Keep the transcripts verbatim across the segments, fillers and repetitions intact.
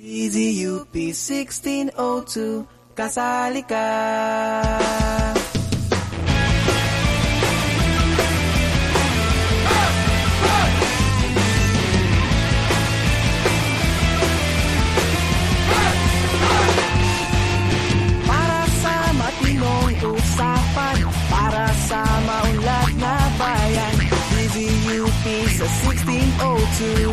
D Z U P sixteen oh two, kasali ka. Para sa matinong usapan, para sa maunlad na bayan, D Z U P sa sixteen oh two.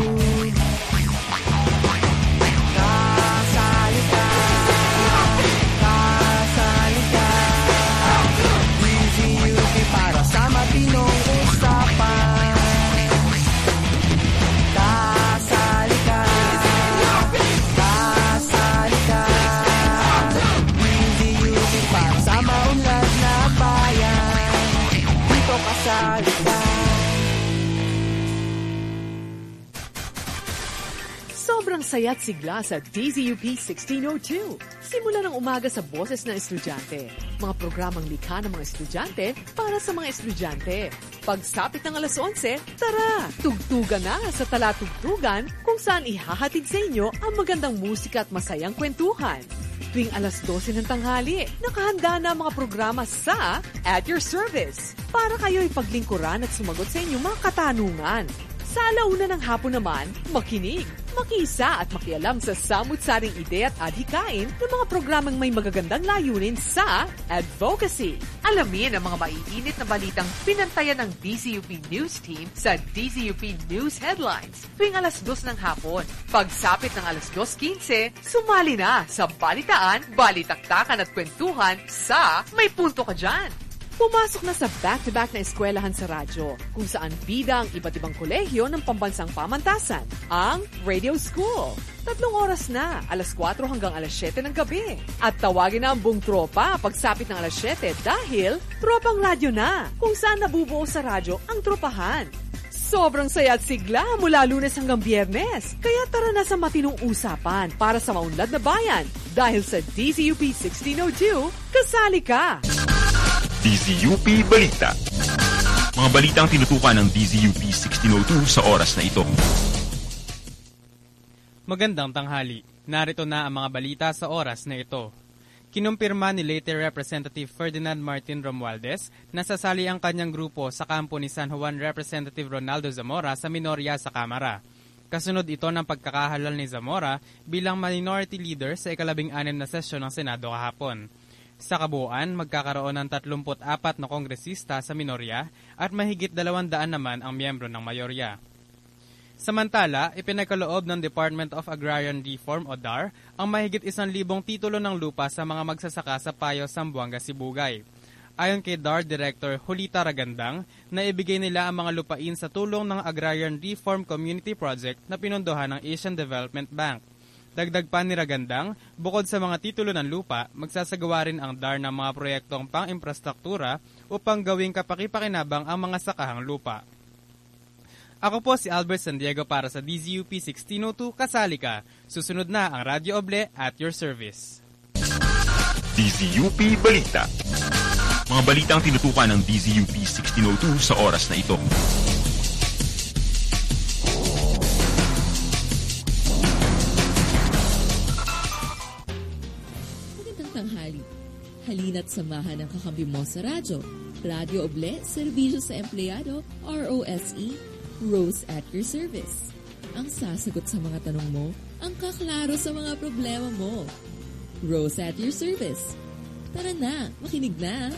Sobrang saya't sigla sa D Z U P sixteen oh two. Simula ng umaga sa boses ng estudyante. Mga programang likha ng mga estudyante para sa mga estudyante. Pagsapit ng alas onse, tara! Tugtugan na sa Talatugtugan kung saan ihahatid sa inyo ang magandang musika at masayang kwentuhan. Tuwing alas dose ng tanghali, nakahanda na ang mga programa sa At Your Service para kayo'y paglingkuran at sumagot sa inyong mga katanungan. Sa alauna ng hapon naman, makinig, makiisa at makialam sa samut-saring ide at adhikain ng mga programang may magagandang layunin sa advocacy. Alamin ang mga maiinit na balitang pinantayan ng D Z U P News Team sa D Z U P News Headlines tuwing alas dos ng hapon. Pagsapit ng alas dos quince, sumali na sa balitaan, balitaktakan at kwentuhan sa May Punto Ka Dyan. Pumasok na sa back-to-back na eskwelahan sa radyo, kung saan bida ang iba't ibang kolehiyo ng pambansang pamantasan, ang Radio School. Tatlong oras na, alas kwatro hanggang alas siyete ng gabi. At tawagin na ang buong tropa pagsapit ng alas siyete dahil tropang radyo na, kung saan nabubuo sa radyo ang tropahan. Sobrang saya at sigla mula Lunes hanggang Biyernes. Kaya tara na sa matinong usapan para sa maunlad na bayan. Dahil sa D Z U P sixteen oh two, kasali ka! D Z U P Balita. Mga balitang tinutukan ng D Z U P sixteen oh two sa oras na ito. Magandang tanghali. Narito na ang mga balita sa oras na ito. Kinumpirma ni Leyte Representative Ferdinand Martin Romualdez na sasali ang kanyang grupo sa kampo ni San Juan Representative Ronaldo Zamora sa minorya sa Kamara. Kasunod ito ng pagkakahalal ni Zamora bilang minority leader sa ikalabing anim na sesyon ng Senado kahapon. Sa kabuuan, magkakaroon ng tatlumput apat na kongresista sa minorya at mahigit dalawang daan naman ang miyembro ng mayorya. Samantala, ipinagkaloob ng Department of Agrarian Reform o D A R ang mahigit isang libong titulo ng lupa sa mga magsasaka sa Payo, Zamboanga, Sibugay. Ayon kay D A R Director Julita Ragandang, naibigay nila ang mga lupain sa tulong ng Agrarian Reform Community Project na pinondohan ng Asian Development Bank. Dagdag pa ni Ragandang, bukod sa mga titulo ng lupa, magsasagawa rin ang D A R ng mga proyektong pang-infrastruktura upang gawing kapakipakinabang ang mga sakahang lupa. Ako po si Albert San Diego para sa D Z U P sixteen oh two, kasali ka. Susunod na ang Radyo Oble at your service. D Z U P Balita. Mga balitang tinutukan ng D Z U P sixteen oh two sa oras na ito. Tanghali. Halina't samahan ang kakampi mo sa radyo. Radyo Oble, serbisyo sa empleyado, R O S E, Rose at your service. Ang sasagot sa mga tanong mo, ang kaklaro sa mga problema mo. Rose at your service. Tara na, makinig na.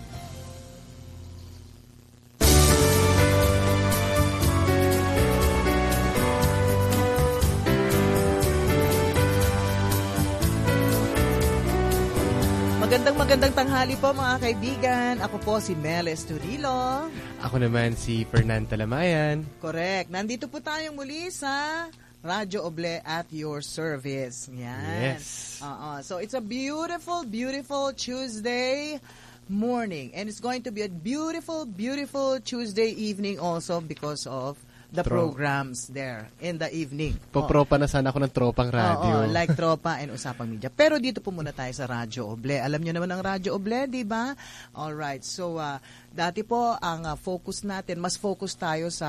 Magandang magandang tanghali po mga kaibigan. Ako po si Mel Estorilo. Ako naman si Fernan Talamayan. Correct. Nandito po tayong muli sa Radyo Oble at your service. Yan. Yes. Uh-uh. So it's a beautiful, beautiful Tuesday morning. And it's going to be a beautiful, beautiful Tuesday evening also because of the Tro- programs there in the evening. Popropa oh. na sana ako ng tropang radio. Oo, like tropa and usapang media. Pero dito po muna tayo sa Radyo Oble. Alam nyo naman ang Radyo Oble, di ba? Alright, so uh, dati po ang uh, focus natin, mas focus tayo sa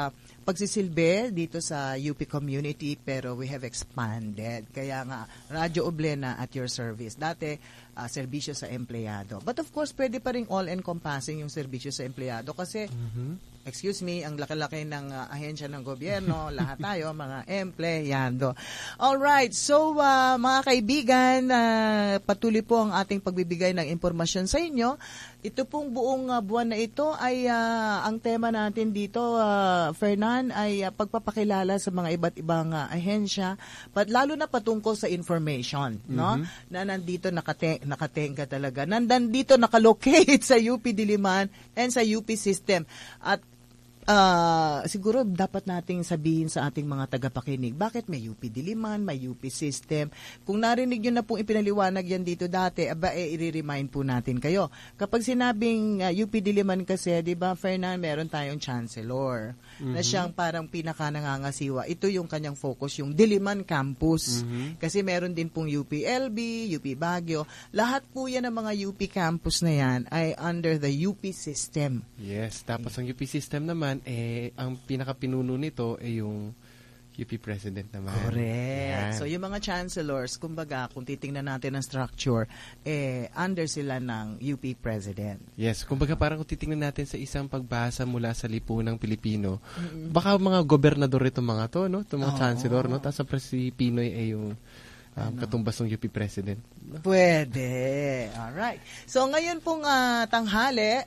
pagsisilbi dito sa U P community, pero we have expanded. Kaya nga, Radyo Oblena at your service. Dati, uh, serbisyo sa empleyado. But of course, pwede pa rin all-encompassing yung serbisyo sa empleyado kasi, mm-hmm. excuse me, ang laki-laki ng uh, ahensya ng gobyerno, lahat tayo, mga empleyado. Alright, so uh, mga kaibigan, uh, patuloy po ang ating pagbibigay ng impormasyon sa inyo. Ito pong buong uh, buwan na ito ay uh, ang tema natin dito, uh, Fernan, ay uh, pagpapakilala sa mga iba't ibang uh, ahensya, but lalo na patungkol sa information, mm-hmm. no? Na nandito nakate- nakatenga talaga. Nandito nakalocate sa U P Diliman and sa U P system. At Uh, siguro dapat nating sabihin sa ating mga tagapakinig, bakit may U P Diliman, may U P system? Kung narinig nyo na pong ipinaliwanag yan dito dati, aba, eh, i-remind po natin kayo. Kapag sinabing uh, U P Diliman kasi, di ba, Fernan, meron tayong chancellor mm-hmm. na siyang parang pinaka nangangasiwa. Ito yung kanyang focus, yung Diliman campus. Mm-hmm. Kasi meron din pong U P L B, U P Baguio. Lahat po yan ng mga U P campus na yan ay under the U P system. Yes, tapos ang U P system naman, eh, ang pinaka-pinuno nito ay yung U P President naman. Correct. Yan. So, yung mga chancellors, kumbaga, kung titingnan natin ang structure, eh, under sila ng U P President. Yes, kumbaga parang kung titingnan natin sa isang pagbasa mula sa lipunang Pilipino, mm-hmm. baka mga gobernador itong mga to, no? Itong mga oh, chancellor, no? Tapos ang si Pinoy ay yung um, ano? katumbas ng U P President. Pwede. Alright. So, ngayon pong uh, tanghali,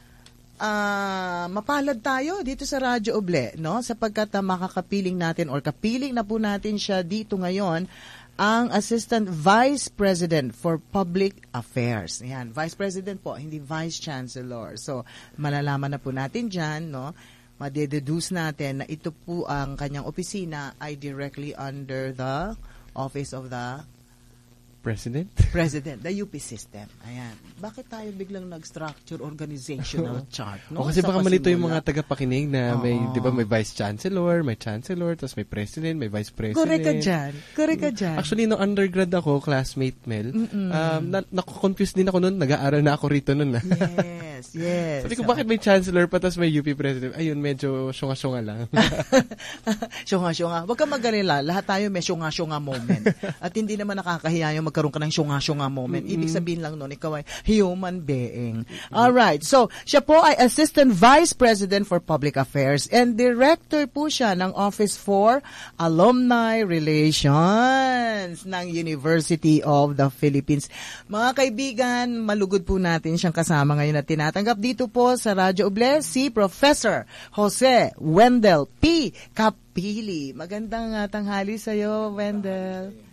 Uh, mapalad tayo dito sa Radyo Oble, no? Sapagkat uh, makakapiling natin or kapiling na po natin siya dito ngayon, ang Assistant Vice President for Public Affairs. Yan, Vice President po, hindi Vice Chancellor. So, malalaman na po natin dyan, no? Madededuce natin na ito po ang kanyang opisina ay directly under the Office of the President? President, the U P system. Ayan. Bakit tayo biglang nag-structure organizational chart? No? O kasi Sa baka malito yung pasimula. mga tagapakinig na Oo. may, di ba, may Vice Chancellor, may Chancellor, tapos may President, may Vice President. Correct ka dyan. Correct ka dyan. Actually, no undergrad ako, classmate Mel, um, na, naku-confuse din ako noon, nag-aaral na ako rito noon. Yes, yes. Sabi ko, bakit may Chancellor pa, tapos may U P President? Ayun, medyo syunga-syunga lang. Syunga-syunga. Huwag kang mag-alala. Lahat tayo may syunga-syunga moment. At hindi naman nakakahiya yung magkaroon ka ng syunga-syunga moment. Ibig sabihin lang nun, ikaw ay human being. Alright. So, siya po ay Assistant Vice President for Public Affairs and Director po siya ng Office for Alumni Relations ng University of the Philippines. Mga kaibigan, malugod po natin siyang kasama ngayon at tinatanggap dito po sa Radyo Oble si Professor Jose Wendell P. Kapili. Magandang uh, tanghali sa'yo, Wendell.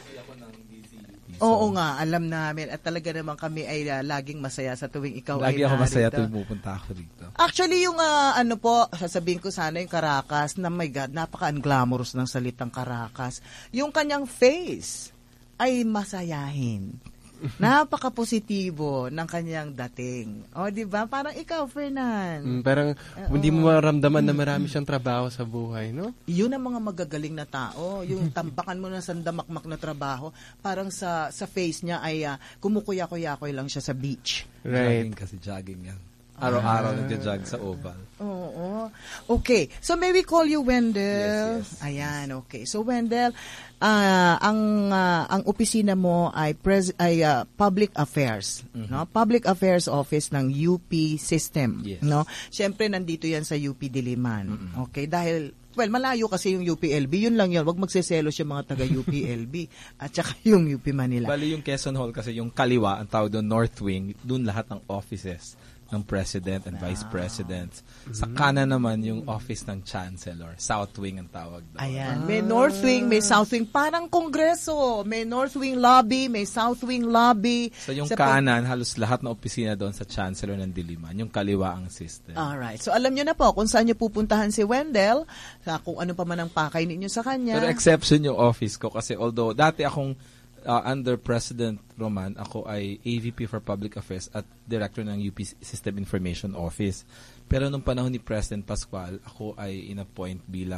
Oo nga, alam namin. At talaga naman kami ay uh, laging masaya sa tuwing ikaw Lagi ay ako masaya narito. tuwing pupunta ako dito. Actually, yung uh, ano po, sasabihin ko sana yung Caracas, na my God, napaka-unglamorous ng salitang Caracas. Yung kanyang face ay masayahin. Napaka-positibo ng kanyang dating. O, di ba? Parang ikaw, Fernan. Mm, parang uh, hindi mo maramdaman na marami siyang trabaho sa buhay, no? Yun ang mga magagaling na tao. Yung tambakan mo na sandamakmak na trabaho, parang sa sa face niya ay uh, kumukuya-kuya-kuya lang siya sa beach. Right. Jogging kasi jogging yan. Araw-araw ah. nagja-jog sa oval. Oo. Okay. So, may we call you Wendell? Yes, yes. Ayan, okay. So, Wendell, uh, ang uh, ang opisina mo ay pres- ay uh, Public Affairs, mm-hmm. no? Public Affairs Office ng U P System, yes. no? Siyempre nandito 'yan sa U P Diliman. Mm-hmm. Okay, dahil well, malayo kasi yung U P L B. Yun lang yun. Huwag magseselos yung mga taga-U P L B at saka yung U P Manila. Bali yung Quezon Hall kasi yung kaliwa, ang tawag doon North Wing, doon lahat ng offices ng President and Vice President. Sa kanan naman yung office ng Chancellor. South Wing ang tawag doon. Ayan. May North Wing, may South Wing. Parang Kongreso. May North Wing lobby, may South Wing lobby. So yung sa kanan, halos lahat ng opisina doon sa Chancellor ng Diliman. Yung kaliwa ang system. Alright. So alam nyo na po kung saan nyo pupuntahan si Wendell, sa kung ano pa man ang pakay ninyo sa kanya. Pero exception yung office ko kasi although dati akong uh, under President Roman, ako ay A V P for Public Affairs at Director ng U P System Information Office. Pero nung panahon ni President Pascual, ako ay in-appoint bilang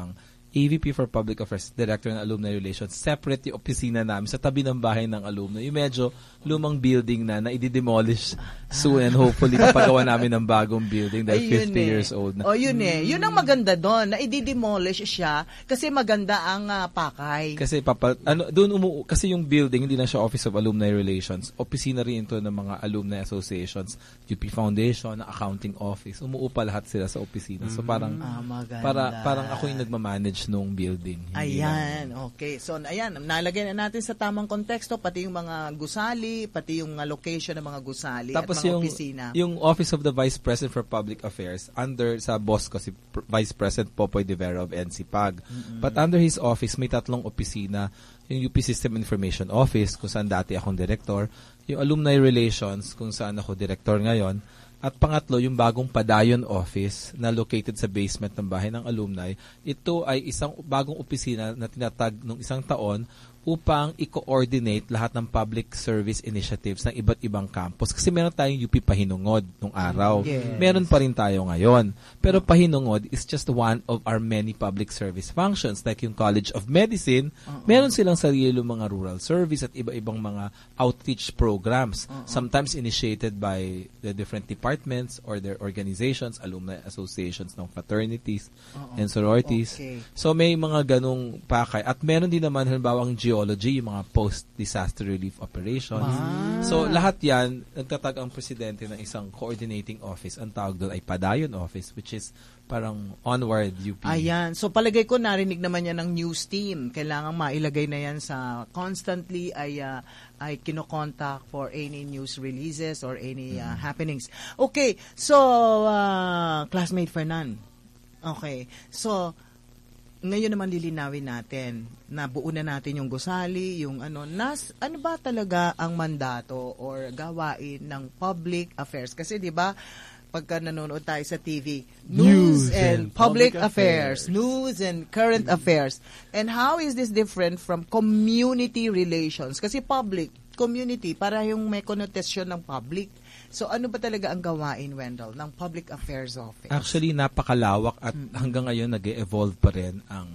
A V P for Public Affairs, Director ng Alumni Relations. Separate yung opisina namin sa tabi ng bahay ng alumni. Yung medyo lumang building na na i-demolish soon and hopefully napagawa namin ng bagong building dahil Ay, fifty yun eh. years old na. O yun eh. Yun ang maganda doon, na i-demolish siya kasi maganda ang ah, pakay. Kasi papa, ano, doon umu kasi yung building hindi na siya Office of Alumni Relations. Opisina rin ito ng mga alumni associations, U P Foundation, accounting office. Umuupa lahat sila sa opisina. So parang Ah, maganda. para parang ako yung nagma-manage nung building. Hindi lang- Ayan, okay. So, ayan, nalagay na natin sa tamang konteksto, pati yung mga gusali, pati yung uh, location ng mga gusali Tapos at mga yung opisina. yung Office of the Vice President for Public Affairs under sa boss ko si Pr- Vice President Popoy De Vera of N C P A G. But under his office may tatlong opisina, yung U P System Information Office kung saan dati akong director, yung Alumni Relations kung saan ako director ngayon, at pangatlo yung bagong Padayon Office na located sa basement ng bahay ng alumni. Ito ay isang bagong opisina na tinatag nung isang taon upang i-coordinate lahat ng public service initiatives ng iba't ibang campus. Kasi meron tayong U P Pahinungod nung araw. Yes. Meron pa rin tayo ngayon. Pero Pahinungod is just one of our many public service functions. Like yung College of Medicine, meron silang sarili mga rural service at iba-ibang mga outreach programs. Sometimes initiated by the different departments or their organizations, alumni associations ng fraternities and sororities. Okay. So may mga ganong pakay. At meron din naman halimbawa ang geology, yung mga post-disaster relief operations. So lahat yan, nagtatag ang presidente ng isang coordinating office. Ang tawag doon ay Padayon Office, which is parang onward U P. Ayan. So palagay ko narinig naman yan ng news team. Kailangan mailagay na yan sa constantly ay uh, ay kino-contact for any news releases or any uh, happenings. Okay. So uh, classmate Fernan. Okay. So ngayon naman lilinawin natin na buo na natin yung gusali, yung ano, nas, ano ba talaga ang mandato or gawain ng public affairs? Kasi 'di ba, pagka nanonood tayo sa T V, news, News and, and public, public affairs, affairs. news and current affairs. And how is this different from community relations? Kasi public, community, para yung may connotation ng public. So ano ba talaga ang gawain, Wendell, ng Public Affairs Office? Actually, napakalawak at hanggang ngayon nag-evolve pa rin ang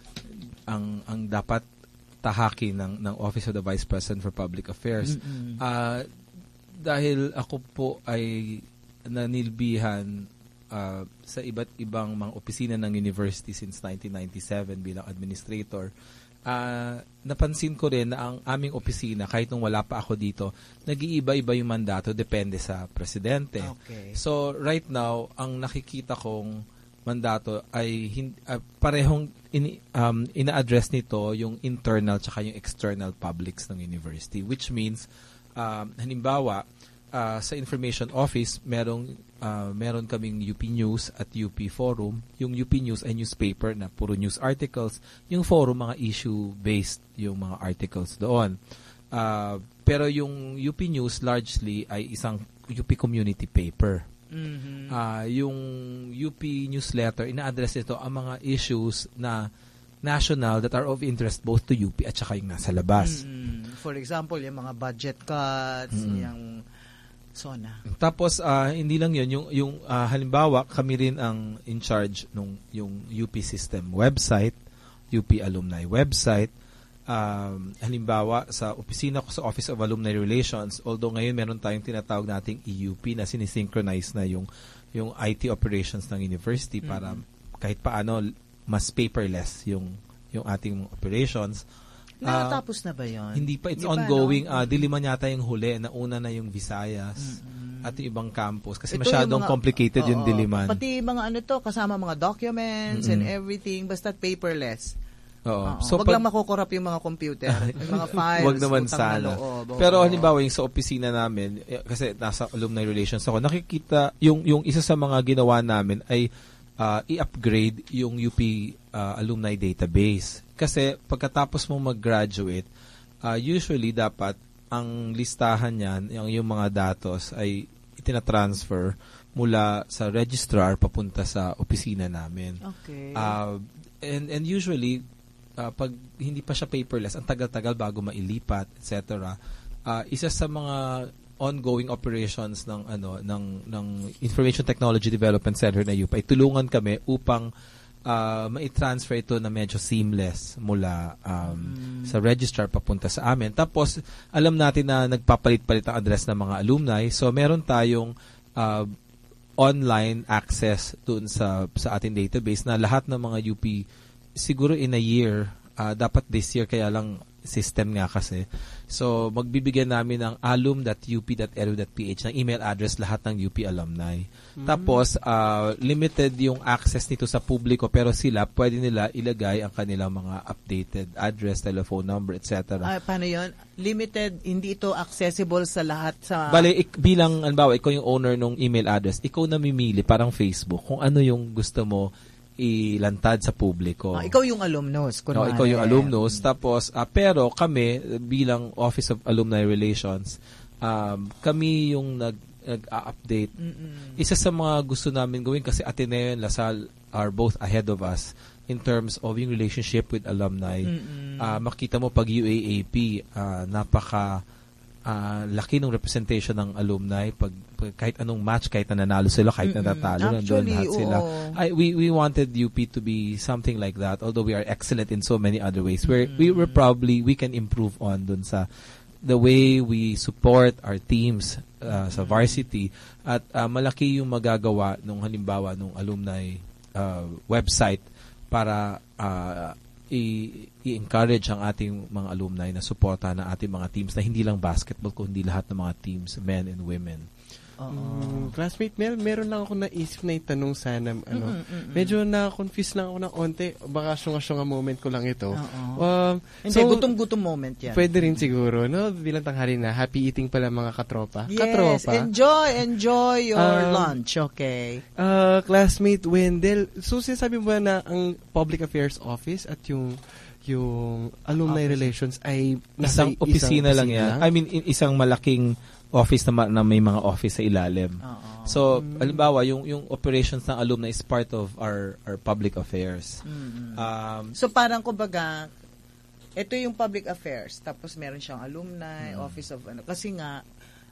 ang ang dapat tahaki ng ng Office of the Vice President for Public Affairs. Ah, dahil ako po ay nanilbihan ah, sa iba't ibang mga opisina ng university since nineteen ninety-seven bilang administrator. Uh, napansin ko rin na ang aming opisina, kahit nung wala pa ako dito, nag-iiba-iba yung mandato, depende sa presidente. Okay. So, right now, ang nakikita kong mandato ay hin- uh, parehong ini- um, ina-address nito yung internal tsaka yung external publics ng university. Which means, um, halimbawa, uh, sa information office, merong uh, meron kaming U P News at U P Forum. Yung U P News ay newspaper na puro news articles. Yung Forum, mga issue-based yung mga articles doon. Uh, pero yung U P News largely ay isang U P community paper. Mhm. Uh, yung U P newsletter, ina-address ito ang mga issues na national that are of interest both to U P at saka yung nasa labas. Mm, for example, yung mga budget cuts, Mm. yung SONA. Tapos uh, hindi lang 'yun, yung yung uh, halimbawa kami rin ang in charge nung yung U P system website, U P alumni website. Um, halimbawa sa opisina ko sa Office of Alumni Relations, although ngayon meron tayong tinatawag nating E U P na sinisynchronize na yung yung I T operations ng university para Mm-hmm. kahit paano mas paperless yung yung ating operations. Ah, Nakatapos na ba yun? Hindi pa, it's Hindi pa, ongoing. no? Ah, diliman yata yung huli. Nauna na yung Visayas at yung ibang campus. Kasi Ito masyadong yung mga- complicated yung Oo, diliman. Pati mga ano to, kasama mga documents and everything, basta paperless. Oo. Oo. So, Wag pag- lang makukorap yung mga computer, yung mga files. Wag naman utang na sana. loob. Oo. Pero halimbawa yung sa opisina namin, eh, kasi nasa alumni relations ako, nakikita yung yung isa sa mga ginawa namin ay ah, i-upgrade yung U P ah, alumni database. Kasi pagkatapos mo mag-graduate, ah, usually dapat ang listahan niyan, yung, yung mga datos ay itinatransfer mula sa registrar papunta sa opisina namin. Okay. Uh, and and usually uh, pag hindi pa siya paperless, ang tagal-tagal bago mailipat, et cetera. Uh, isa sa mga ongoing operations ng ano ng ng Information Technology Development Center na U P ay tulungan kami upang uh, mai-transfer ito na medyo seamless mula um, mm. sa registrar papunta sa amin. Tapos, alam natin na nagpapalit-palit ang address ng mga alumni. So, meron tayong uh, online access dun sa sa ating database na lahat ng mga U P, siguro in a year, uh, dapat this year, kaya lang system nga kasi. So, magbibigyan namin ng alum dot u p dot e d u dot p h ng email address lahat ng U P alumni. Mm-hmm. Tapos, uh, limited yung access nito sa publiko pero sila, pwede nila ilagay ang kanilang mga updated address, telephone number, et cetera. Ah, paano yun? Limited, hindi ito accessible sa lahat sa... Bale, ik, bilang, anbawa, ikaw yung owner ng email address, ikaw namimili, parang Facebook, kung ano yung gusto mo ilantad sa publiko. Ah, ikaw yung alumnus. No, ikaw yung alumnus. Tapos, uh, pero kami, bilang Office of Alumni Relations, um, kami yung nag, nag-update. Mm-mm. Isa sa mga gusto namin gawin kasi Ateneo and LaSalle are both ahead of us in terms of yung relationship with alumni. Uh, makita mo pag U A A P, uh, napaka Uh, laki ng representation ng alumni pag, pag kahit anong match, kahit na nanalo sila, kahit na natalo, nandun lahat sila. I, we we wanted U P to be something like that, although we are excellent in so many other ways. We're, we were probably, we can improve on dun sa the way we support our teams uh, sa varsity at uh, malaki yung magagawa nung halimbawa nung alumni uh, website para uh, i- i-encourage ang ating mga alumni na suportahan ng ating mga teams na hindi lang basketball kundi lahat ng mga teams, men and women. Mm, classmate Mel, meron lang ako naisip na itanong sana, ano, mm-hmm, mm-hmm. medyo na-confuse lang ako ng onte, baka syunga-syunga moment ko lang ito. Um, hindi, so, gutom-gutom moment yan. Pwede rin siguro, no? Bilang tanghali na, happy eating pala mga katropa. Yes, katropa. enjoy, enjoy your um, lunch, okay? Uh, classmate Wendell, so sinasabi mo ba na ang Public Affairs Office at yung yung alumni office relations ay nasa isang opisina lang yan. I mean, isang malaking office na, na may mga office sa ilalim. Uh-oh. So, mm. halimbawa, yung yung operations ng alumni is part of our our public affairs. Mm-hmm. Um, so, parang kumbaga, ito yung public affairs, tapos meron siyang alumni, mm. office of, ano, kasi nga,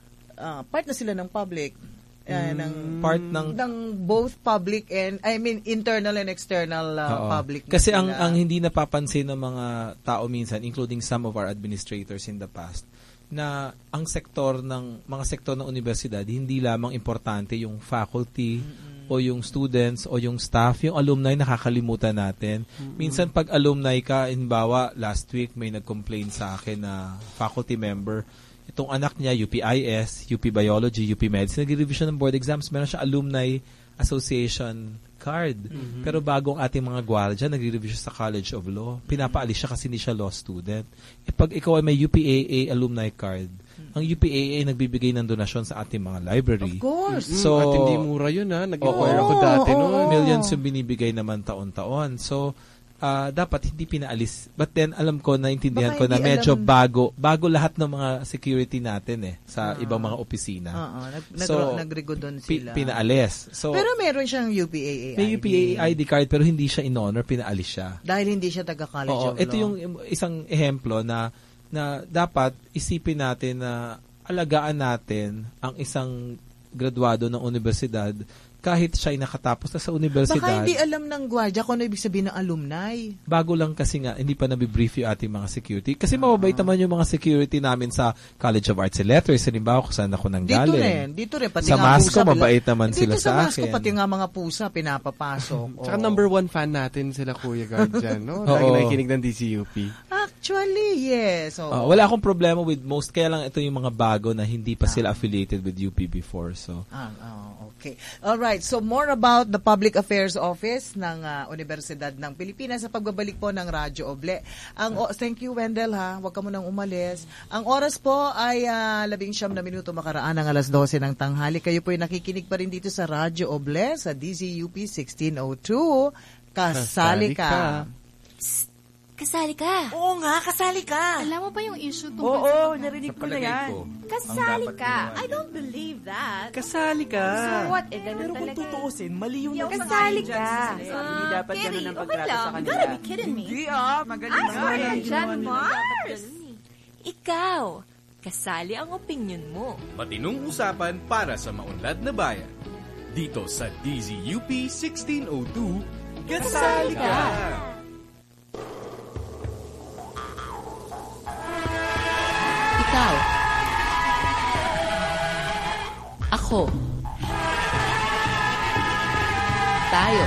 uh, part na sila ng public, Uh, ng part ng ng both public and I mean internal and external uh, public. Kasi ang ang hindi napapansin ng mga tao minsan, including some of our administrators in the past, na ang sektor ng mga sektor ng universidad hindi lamang importante yung faculty mm-hmm. o yung students o yung staff, yung alumni nakakalimutan natin. Mm-hmm. Minsan pag alumni ka, inbawa last week may nag-complain sa akin na faculty member, itong anak niya, U P I S, U P Biology, U P Medicine, nag-revision ng board exams, meron siya Alumni Association card. Mm-hmm. Pero bago ang ating mga gwardiya, nagre-revision sa College of Law. Pinapaalis siya kasi hindi siya law student. E pag ikaw ay may U P A A alumni card, ang U P A A nagbibigay ng donasyon sa ating mga library. Of course. Mm-hmm. So, at hindi mura yun, ha? Nag-acquire oh, ako dati oh, noon. Millions yung binibigay naman taon-taon. So, Uh, dapat hindi pinaalis. But then, alam ko, naintindihan Baka ko na medyo alam... bago, bago lahat ng mga security natin eh, sa uh, ibang mga opisina. Uh, uh, nag, so, nagrigo doon sila. Pi- pinaalis. So, pero meron siyang U P A A I D. May U P A A I D card pero hindi siya in-honor, pinaalis siya. Dahil hindi siya taga-College Oo, of Law. Ito yung isang ehemplo na, na dapat isipin natin na alagaan natin ang isang graduado ng universidad kahit siya ay nakatapos na sa universidad. Baka hindi alam ng gwardiya kung ano ibig sabihin ng alumni. Bago lang kasi nga, hindi pa nabibrief yung ating mga security. Kasi uh-huh. mababait naman yung mga security namin sa College of Arts and Letters. Halimbawa, kung saan ako nanggaling. Dito rin. Dito rin. Pati sa nga Masco, pusa, mabait naman dito sila sa, sa Masco, akin. pati nga mga pusa, pinapapasok. Tsaka number one fan natin sila, Kuya Guardian. No? Lagi nakikinig ng D C U P. Actually, yes. So, uh, wala akong problema with most. Kaya lang ito yung mga bago na hindi pa sila affiliated with U P before. So. Ah, oh, okay. Alright. So, more about the Public Affairs Office ng uh, Universidad ng Pilipinas sa pagbabalik po ng Radyo Oble. Ang oh, thank you, Wendell, ha. Huwag ka munang umalis. Ang oras po ay uh, labing siyam na minuto makaraan ng alas dose ng tanghali. Kayo po ay nakikinig pa rin dito sa Radyo Oble sa D Z U P sixteen oh two. Kasali ka. Kasali ka. Oo nga, kasali ka. Alam mo ba yung issue tungkol Oo, sa... Oo, narinig ko na yan. Ko, kasali ka. I don't believe that. Kasali ka. So what? Eh, ganun Pero kung talaga. tutuusin, mali yung... Yung kasali ka. Hindi dapat ganun ang pagtrato sa kanila. You gotta be kidding me. Hindi ah, magaling nga. Ay, John Mars. Ikaw, kasali ang opinion mo. Matinong usapan para sa maunlad na bayan. Dito sa D Z U P sixteen oh two, Kasali ka! Ikaw. Ako. Tayo.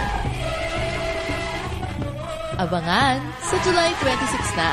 Abangan sa July twenty-six na.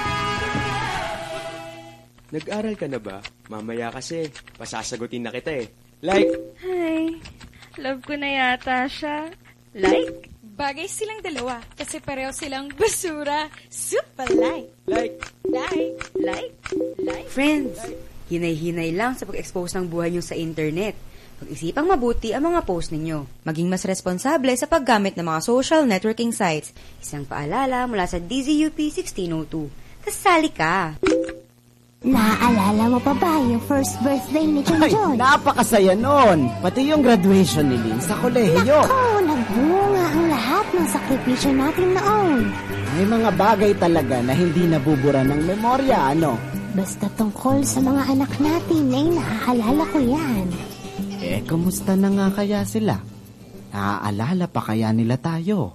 Nag-aral ka na ba? Mamaya kasi, pasasagutin na kita eh. Like! Hi. Love ko na yata siya. Like? Bagay silang dalawa kasi pareho silang basura. Super like. Like. Like. Like. Like. Friends, hinay-hinay lang sa pag-expose ng buhay nyo sa internet. Pag-isipang mabuti ang mga post ninyo. Maging mas responsable sa paggamit ng mga social networking sites. Isang paalala mula sa D Z U P sixteen oh two. Kasali ka! Naaalala mo pa ba yung first birthday ni John John? Ay, napakasaya nun! Pati yung graduation ni Lynn sa kolehiyo. Nako, nagbunga ang lahat ng sakripisyo natin noon. May mga bagay talaga na hindi nabubura ng memorya, ano? Basta tungkol sa mga anak natin ay naaalala ko yan. Eh, kumusta na nga kaya sila? Naaalala pa kaya nila tayo?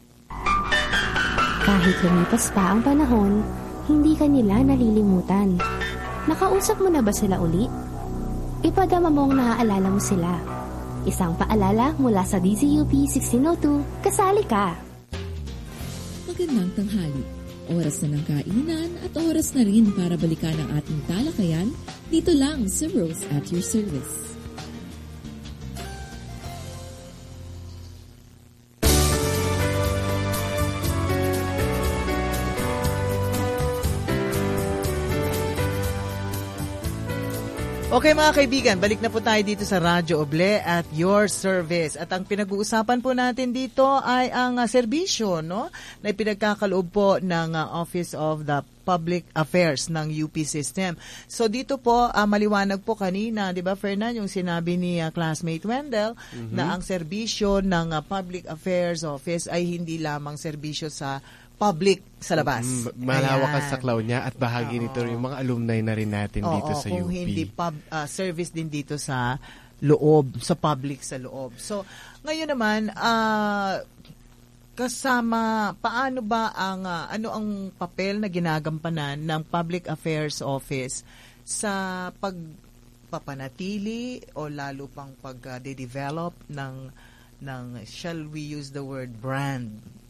Kahit lumipas pa ang panahon, hindi ka nila nalilimutan. Nakausap mo na ba sila uli? Ipadama mong naaalala mo sila. Isang paalala mula sa D Z U P sixteen oh two, kasali ka! Magandang tanghali. Oras na ng kainan at oras na rin para balikan ang ating talakayan dito lang sa Rose at your service. Okay mga kaibigan, balik na po tayo dito sa Radyo Oble at your service. At ang pinag-uusapan po natin dito ay ang uh, serbisyo, no? Na pinagkakaloob po ng uh, Office of the Public Affairs ng U P System. So dito po, uh, maliwanag po kanina, di ba Fernan, yung sinabi ni uh, classmate Wendell, mm-hmm. na ang serbisyo ng uh, Public Affairs Office ay hindi lamang serbisyo sa public sa labas. Mm, malawak ang saklaw niya at bahagi Oo. nito yung mga alumni na rin natin Oo, dito sa U P. Kung hindi pub, uh, service din dito sa loob, sa public sa loob. So, ngayon naman, uh, kasama, paano ba ang, uh, ano ang papel na ginagampanan ng Public Affairs Office sa pagpapanatili o lalo pang pag-develop ng, ng, shall we use the word brand,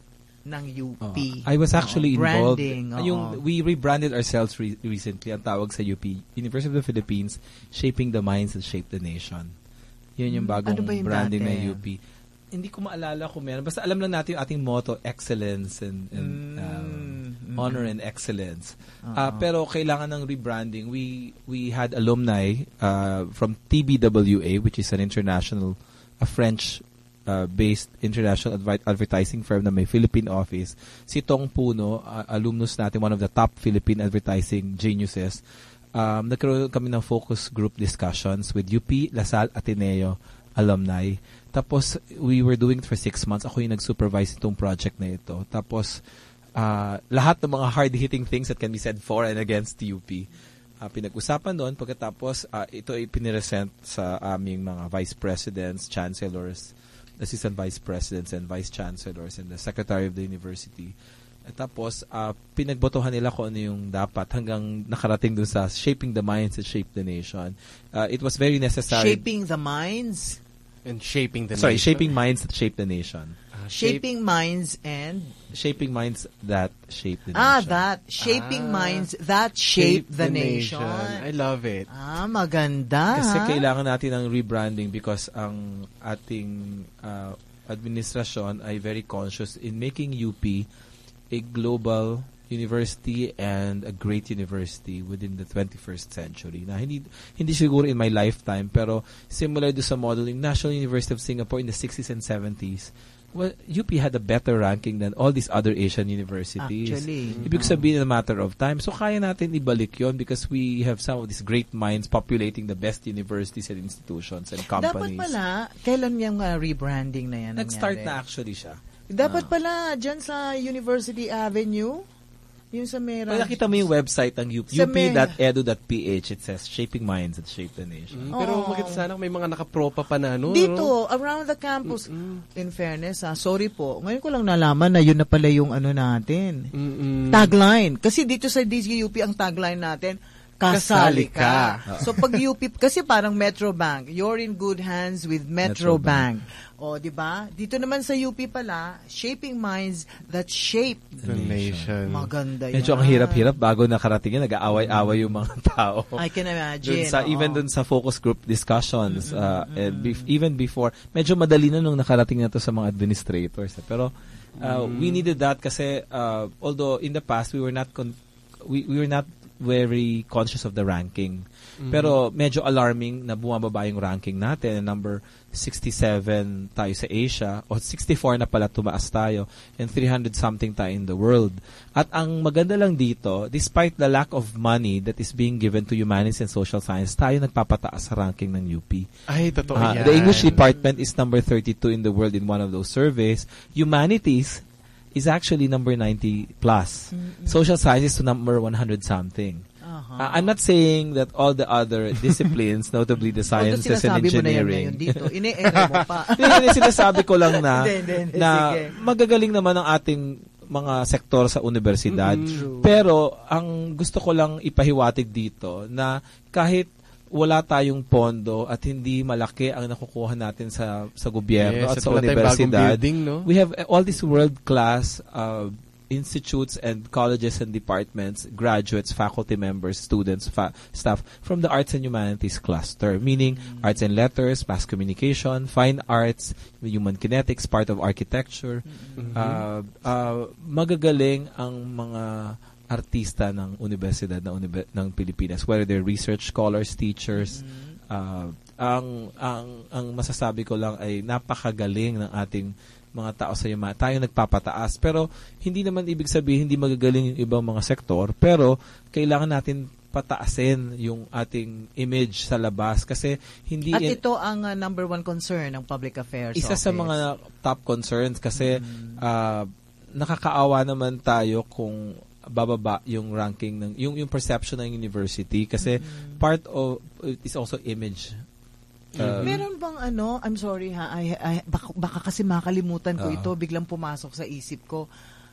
ng U P. Oh, I was actually oh, involved. Branding, oh, yung, oh. We rebranded ourselves re- recently. Ang tawag sa U P, University of the Philippines, Shaping the Minds that Shape the Nation. Yun yung bagong ano ba yung branding ng U P. Hindi ko maalala kung meron. Basta alam lang natin yung ating motto, excellence and, and mm. um, mm. honor and excellence. Uh, pero kailangan ng rebranding. We we had alumni uh, from T B W A, which is an international, a French Uh, based international advi- advertising firm na may Philippine office. Si Tong Puno, uh, alumnus natin, one of the top Philippine advertising geniuses. Um, nagkaroon kami ng focus group discussions with U P, LaSalle, Ateneo alumni. Tapos, we were doing it for six months. Ako yung nag-supervise itong project na ito. Tapos, uh, lahat ng mga hard-hitting things that can be said for and against U P. Uh, pinag-usapan doon. Pagkatapos, uh, ito ay piniresent sa aming mga vice presidents, chancellors, assistant vice presidents and vice chancellors and the secretary of the university. At tapos, uh, pinagbotohan nila kung ano yung dapat hanggang nakarating dun sa shaping the minds that shape the nation. Uh, it was very necessary. Shaping the minds? And shaping the Sorry, nation? shaping minds that shape the nation. Uh, shaping shape, minds and? Shaping minds that shape the ah, nation. Ah, that. Shaping ah, minds that shape, shape the, the nation. nation. I love it. Ah, maganda. Kasi kailangan natin ng rebranding because ang ating uh, administrasyon ay very conscious in making U P a global university and a great university within the twenty-first century. Na hindi hindi siguro in my lifetime, pero similar do sa model ng National University of Singapore in the sixties and seventies. Well, U P had a better ranking than all these other Asian universities. Actually. Ibig sabihin, in a matter of time. So, kaya natin ibalik yon because we have some of these great minds populating the best universities and institutions and companies. Dapat pala, kailan yung uh, rebranding na yan? Nag-start na actually siya. Dapat uh, pala, dyan sa University Avenue, Yung sa Mera. Kung nakita mo yung website ng U P, Sa u p dot edu dot p h, it says, Shaping Minds that Shape the Nation. Mm, pero Oo. maganda sana kung may mga nakapropa pa na, no? Dito, around the campus. In fairness, ah, sorry po. Ngayon ko lang nalaman na yun na pala yung ano natin. Mm-mm. Tagline. Kasi dito sa D Z U P, ang tagline natin, kasali ka. Kasali ka. So pag U P, kasi parang Metro Bank, you're in good hands with Metro, Metro Bank. O, di ba? Dito naman sa U P pala, Shaping Minds that Shape The Nation. Maganda yan. Medyo ang hirap-hirap bago nakarating yan, nag-aaway-away yung mga tao. I can imagine. Dun sa, oo. even dun sa focus group discussions, uh, and bef- even before, medyo madali na nung nakarating na to sa mga administrators. Pero uh, Mm. we needed that kasi uh, although in the past we were not con- we, we were not very conscious of the ranking. Mhm. Pero medyo alarming na bumababa yung ranking natin. Number sixty-seven tayo sa Asia, o sixty-four na pala tumaas tayo, and three hundred something tayo in the world. At ang maganda lang dito, despite the lack of money that is being given to humanities and social science, tayo nagpapataas sa ranking ng U P. Ay, totoo Ah, yan. the English department is number thirty-two in the world in one of those surveys. Humanities is actually number ninety plus. Social sciences to number one hundred something. Uh, I'm not saying that all the other disciplines, notably the sciences and sinasabi mo na yan engineering. ngayon dito. Ine-ere mo pa. Hindi, hindi, sinasabi ko lang na, Hindi, hindi, hindi, na sige. magagaling naman ang ating mga sektor sa universidad. Mm, Pero ang gusto ko lang ipahiwatig dito na kahit wala tayong pondo at hindi malaki ang nakukuha natin sa sa gobyerno Yes, at sa at wala tayong bagong universidad. building, no? We have all these world-class uh, institutes and colleges and departments, graduates, faculty members, students, fa- staff from the arts and humanities cluster, meaning arts and letters, mass communication, fine arts, human kinetics, part of architecture. Mm-hmm. Uh, uh, magagaling ang mga artista ng universidad ng, unibe- ng Pilipinas, whether they're research scholars, teachers. Uh, ang, ang, ang masasabi ko lang ay napakagaling ng ating mga tao sa yuma. Tayo nagpapataas. Pero hindi naman ibig sabihin hindi magagaling yung ibang mga sektor. Pero kailangan natin pataasin yung ating image sa labas kasi hindi... At in- ito ang uh, number one concern ng Public Affairs isa sa Office. mga top concerns kasi uh, nakakaawa naman tayo kung bababa yung ranking ng yung yung perception ng university kasi part of it is also image. Uh, Meron bang ano, I'm sorry ha, I, I, baka, baka kasi makalimutan ko Oo. ito, biglang pumasok sa isip ko.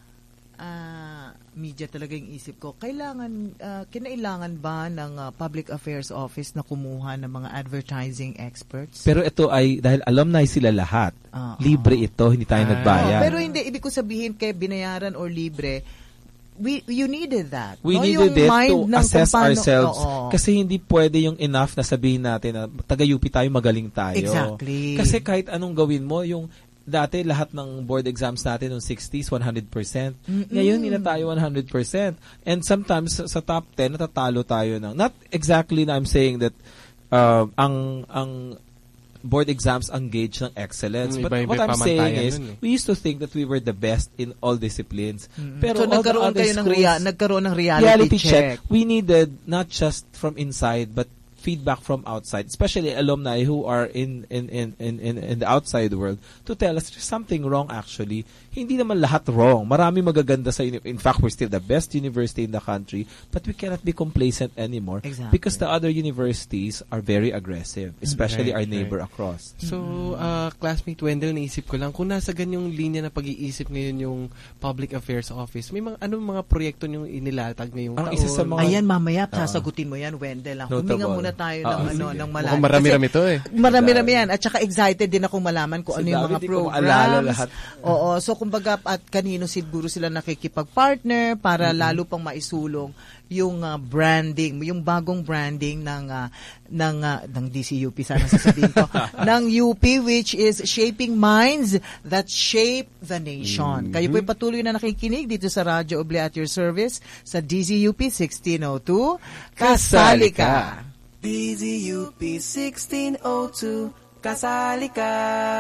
Ah, media talaga yung isip ko. Kailangan, ah, kinailangan ba ng ah, Public Affairs Office na kumuha ng mga advertising experts? pero ito ay dahil alumni sila lahat. Ah, Libre ito, hindi tayo nagbayad. Oo, pero hindi, ibig ko sabihin kay binayaran or libre, we you needed that. We no? needed Yung it mind to ng assess kung paano- ourselves. Oo. Kasi hindi pwede yung enough na sabihin natin na taga-U P tayo, magaling tayo. Exactly. Kasi kahit anong gawin mo, yung dati lahat ng board exams natin noong sixties, one hundred percent. Mm-mm. Ngayon, hindi na tayo one hundred percent. And sometimes, sa top ten, natatalo tayo ng, not exactly na I'm saying that uh, ang ang board exams ang gauge ng excellence. Mm, But iba-iba what I'm pamantayan saying is, nun eh. we used to think that we were the best in all disciplines. Pero so all the nagkaroon other kayo ng schools- rea- nagkaroon ng reality, check. We needed not just from inside, but feedback from outside, especially alumni who are in in, in, in, in in the outside world, to tell us there's something wrong actually. Hindi naman lahat wrong. Marami magaganda sa uni- in fact, we're still the best university in the country, but we cannot be complacent anymore Exactly. because the other universities are very aggressive, especially Right, our neighbor right. across. So, uh, classmate Wendell, naisip ko lang, kung nasa ganyang linya na pag-iisip ngayon yung Public Affairs Office, may mga anong mga proyekto niyong inilatag ngayong Ang taon? isa sa mga- Ayan, mamaya, Ah. sasagutin mo yan, Wendell. ah. Notable. Huminga muna tayo Ah, ng, sige. ano, ng Mukhang malalim. marami-rami Kasi to eh. Marami-rami yan. At saka excited din akong malaman kung ano Si yung David, mga di ko maalala programs. lahat. Oo. So, kumbaga, at kanino siguro sila nakikipag-partner para lalo pang maisulong yung ah, branding, yung bagong branding ng ah, ng ah, ng D C U P sana sasabihin ko, ng U P, which is Shaping Minds that Shape the Nation. Kayo po'y patuloy na nakikinig dito sa Radyo Oble at your service sa D Z U P sixteen oh two. Kasali ka! D Z U P sixteen oh two, kasali ka.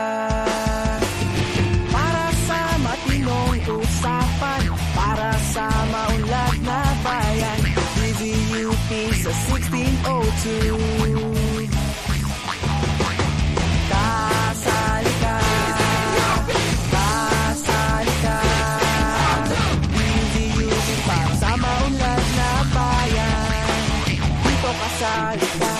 Para sa matinong usapan, para sa maunlad na bayan, D Z U P sa sixteen oh two. Kasali ka. Kasali ka. D Z U P para sa kasali ka.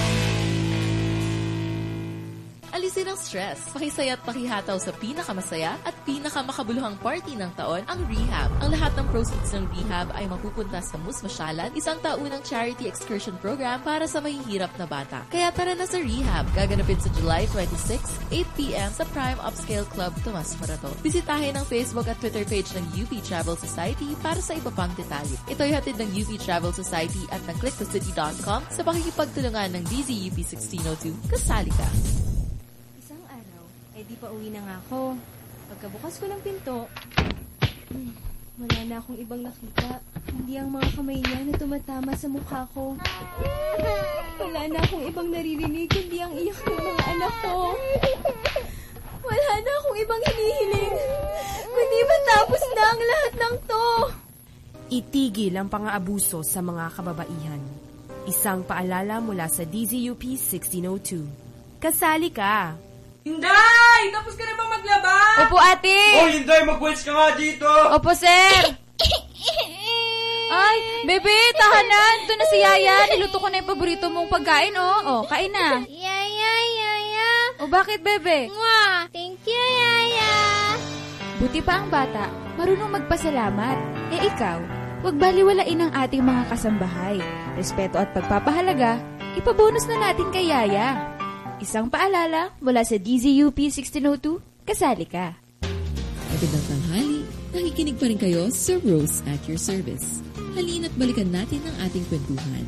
Alisin ang stress, pakisaya at pakihataw sa pinakamasaya at pinakamakabuluhang party ng taon, ang Rehab. Ang lahat ng proceeds ng Rehab ay mapupunta sa Musmasyalan, isang taunang charity excursion program para sa mahihirap na bata. Kaya tara na sa Rehab, gaganapin sa July twenty-sixth, eight p.m. sa Prime Upscale Club, Tomas Morato. Bisitahin ang Facebook at Twitter page ng U P Travel Society para sa iba pang detalye. Ito ay hatid ng U P Travel Society at ng click the city dot com sa pakikipagtulungan ng D Z U P sixteen oh two. Kasali ka! Eh di pa uwi na nga ako. Pagkabukas ko ng pinto, hmm, wala na akong ibang nakita. Hindi ang mga kamay niya na tumatama sa mukha ko. Wala na akong ibang naririnig, hindi ang iyak ng mga anak ko. Wala na akong ibang hinihiling, kundi matapos na ang lahat ng to. Itigil ang pang-aabuso sa mga kababaihan. Isang paalala mula sa D Z U P sixteen oh two. Kasali ka! Hinday! Tapos ka na bang maglaba? Opo, ate! Oh, Hinday! Mag-wets ka nga dito! Opo, sir! Ay, bebe, tahanan! Ito na si Yaya. Niluto ko na yung paborito mong pagkain, oh. Oh, kain na. Yaya, Yaya. O, bakit, bebe? Mwah! Thank you, Yaya. Buti pa ang bata. Marunong magpasalamat. Eh, ikaw, huwag baliwalain ang ating mga kasambahay. Respeto at pagpapahalaga, ipabonus na natin kay Yaya. Isang paalala mula sa D Z U P sixteen oh two, kasali ka. Magandang tanghali, nakikinig pa rin kayo sa Rose at your service. Halina't balikan natin ang ating kwentuhan.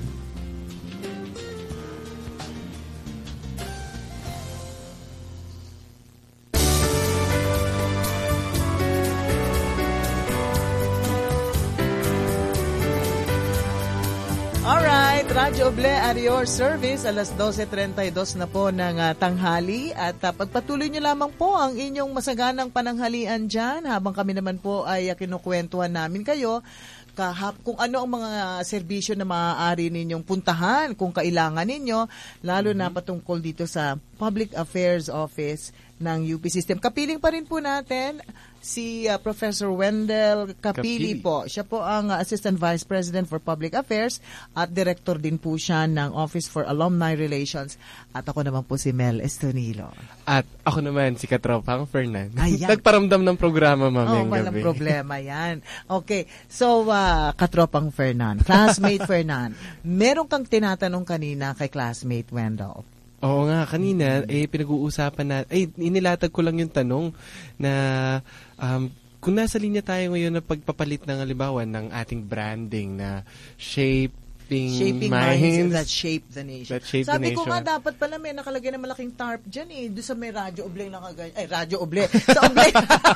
Alright, Radyo Oble at your service, alas twelve thirty-two na po ng uh, tanghali at uh, pagpatuloy nyo lamang po ang inyong masaganang pananghalian dyan habang kami naman po ay uh, kinukwentuhan namin kayo kahap kung ano ang mga serbisyo na maaari ninyong puntahan kung kailangan ninyo, lalo mm-hmm. na patungkol dito sa Public Affairs Office ng U P System. Kapiling pa rin po natin si uh, Professor Wendell Kapili, Kapili po. Siya po ang uh, Assistant Vice President for Public Affairs at Director din po siya ng Office for Alumni Relations. At ako naman po si Mel Estonilo. At ako naman si Katropang Fernan. Ayan. Nagparamdam ng programa mamayang oh, gabi. Walang problema yan. Okay, so uh, Katropang Fernan, Classmate Fernan, meron kang tinatanong kanina kay Classmate Wendell. Oo nga, kanina, mm-hmm. eh, pinag-uusapan na, eh, inilatag ko lang yung tanong na, um, kung nasa linya tayo ngayon na pagpapalit ng halimbawa ng ating branding na shaping, shaping minds, minds that shape the nation. That shape Sabi the ko nation. nga, dapat pala may nakalagay na malaking tarp dyan eh. Doon sa may Radyo Oble nakaganyan. Ay, Radyo Oble. Sa Oble.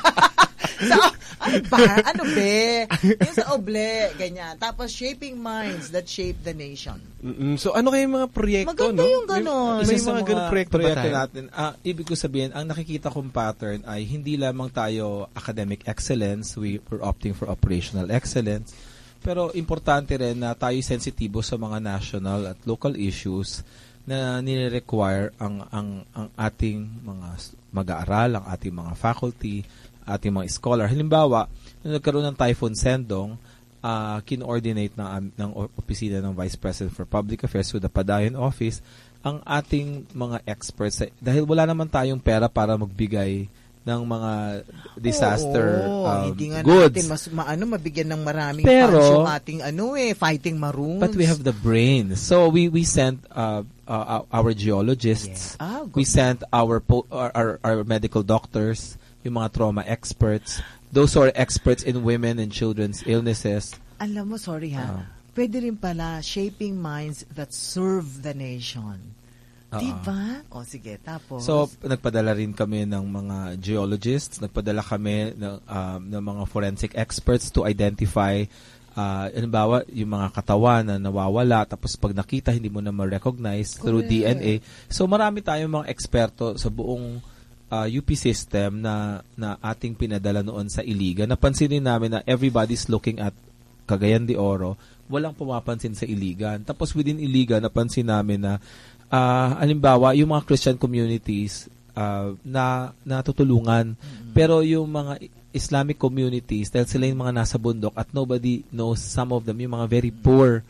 sa, ano ba? Ano be? Yung sa Oble, ganyan. Tapos, shaping minds that shape the nation. Mm-mm. So, ano kayo yung mga proyekto, Maganda no? yung gano'n. May, may Isa mga mga ganun proyekto, proyekto ba tayo? natin. Ah, ibig ko sabihin, ang nakikita kong pattern ay hindi lamang tayo academic excellence, we were opting for operational excellence, pero importante rin na tayo sensitibo sa mga national at local issues na nire-require ang, ang, ang ating mga mag-aaral, ang ating mga faculty, ating mga scholar. Halimbawa, nung nagkaroon ng Typhoon Sendong, uh, kin-coordinate ng, ng opisina ng Vice President for Public Affairs with the Padayon Office, ang ating mga experts, dahil wala naman tayong pera para magbigay ng mga disaster Oo, um, hindi nga goods. natin mas maano mabigyan ng maraming Pero, funds yung ating ano eh fighting maroons. But we have the brain. So we we sent uh, uh, our geologists. Yeah. Ah, we sent our, po- our our our medical doctors, yung mga trauma experts, those who are experts in women and children's illnesses. Alam mo, sorry ha. Uh, Pwede rin pala shaping minds that serve the nation. Uh-uh. Diba? O sige, tapos. So, nagpadala rin kami ng mga geologists, nagpadala kami ng, um, ng mga forensic experts to identify, uh, halimbawa, yung mga katawan na nawawala, tapos pag nakita, hindi mo na ma-recognize through D N A. So, marami tayong mga eksperto sa buong uh, U P system na, na ating pinadala noon sa Iligan. Napansinin namin na everybody's looking at Cagayan de Oro, walang pumapansin sa Iligan. Tapos within Iligan, napansin namin na Uh, halimbawa, yung mga Christian communities uh, na natutulungan. Mm-hmm. Pero yung mga Islamic communities, dahil sila yung mga nasa bundok at nobody knows some of them, yung mga very poor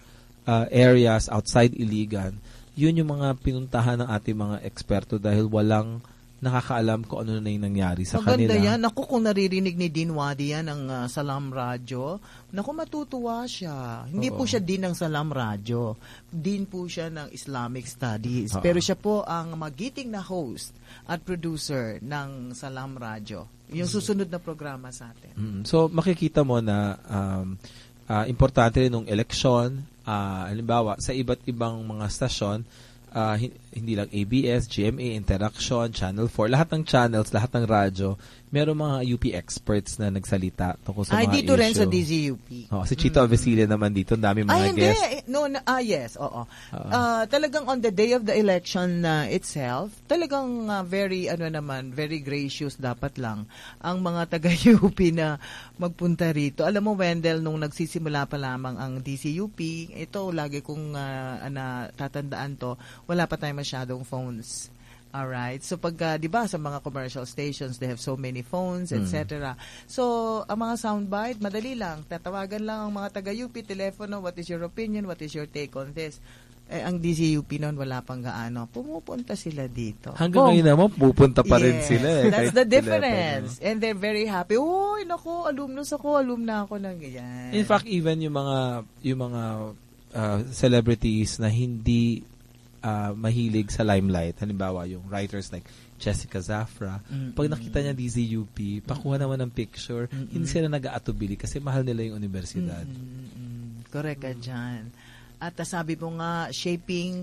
uh, areas outside Iligan, yun yung mga pinuntahan ng ating mga eksperto dahil walang nakakaalam kung ano na yung nangyari sa Maganda kanila. Maganda yan. Naku, kung naririnig ni Dean Wadi yan ng uh, Salam Radio, naku, matutuwa siya. Hindi Oo. po siya Dean ng Salam Radio. Dean po siya ng Islamic Studies. Oo. Pero siya po ang magiting na host at producer ng Salam Radio. Yung susunod na programa sa atin. Mm. So, makikita mo na um, uh, importante rin ng eleksyon. Uh, halimbawa, sa iba't ibang mga stasyon, uh, hindi lang A B S, G M A, Interaction, Channel four, lahat ng channels, lahat ng radyo, meron mga U P experts na nagsalita tungkol sa Ay, mga dito issue. rin sa D Z U P. Oh, si Chito mm. Avesilla naman dito, ang dami mga Ay, hindi. guests. No, na, ah, yes, oo. Uh, talagang on the day of the election uh, itself, talagang uh, very, ano naman, very gracious dapat lang ang mga taga-U P na magpunta rito. Alam mo, Wendell, nung nagsisimula pa lamang ang D Z U P, ito, lagi kong uh, na, tatandaan to, wala pa tayong masyadong phones. Alright. So pag uh, 'di ba sa mga commercial stations they have so many phones, et cetera. Mm. So ang mga soundbite madali lang. Tatawagan lang ang mga taga-U P telepono, what is your opinion, what is your take on this? Eh, ang D Z U P noon wala pang gaano. Pumupunta sila dito. Hanggang oh, ngayon naman pupunta pa rin yes, sila eh. That's the difference. Telepono. And they're very happy. Uy, nako, alumnus ako, alumna ako ng ganyan. In fact, even yung mga yung mga uh, celebrities na hindi Uh, mahilig sa limelight. Halimbawa, yung writers like Jessica Zafra. Mm-mm. Pag nakita niya D Z U P, pakuha naman ng picture, Mm-mm. hindi sila nag-aatubili kasi mahal nila yung universidad. Mm-mm. Correct ka dyan. At uh, sabi mo nga, shaping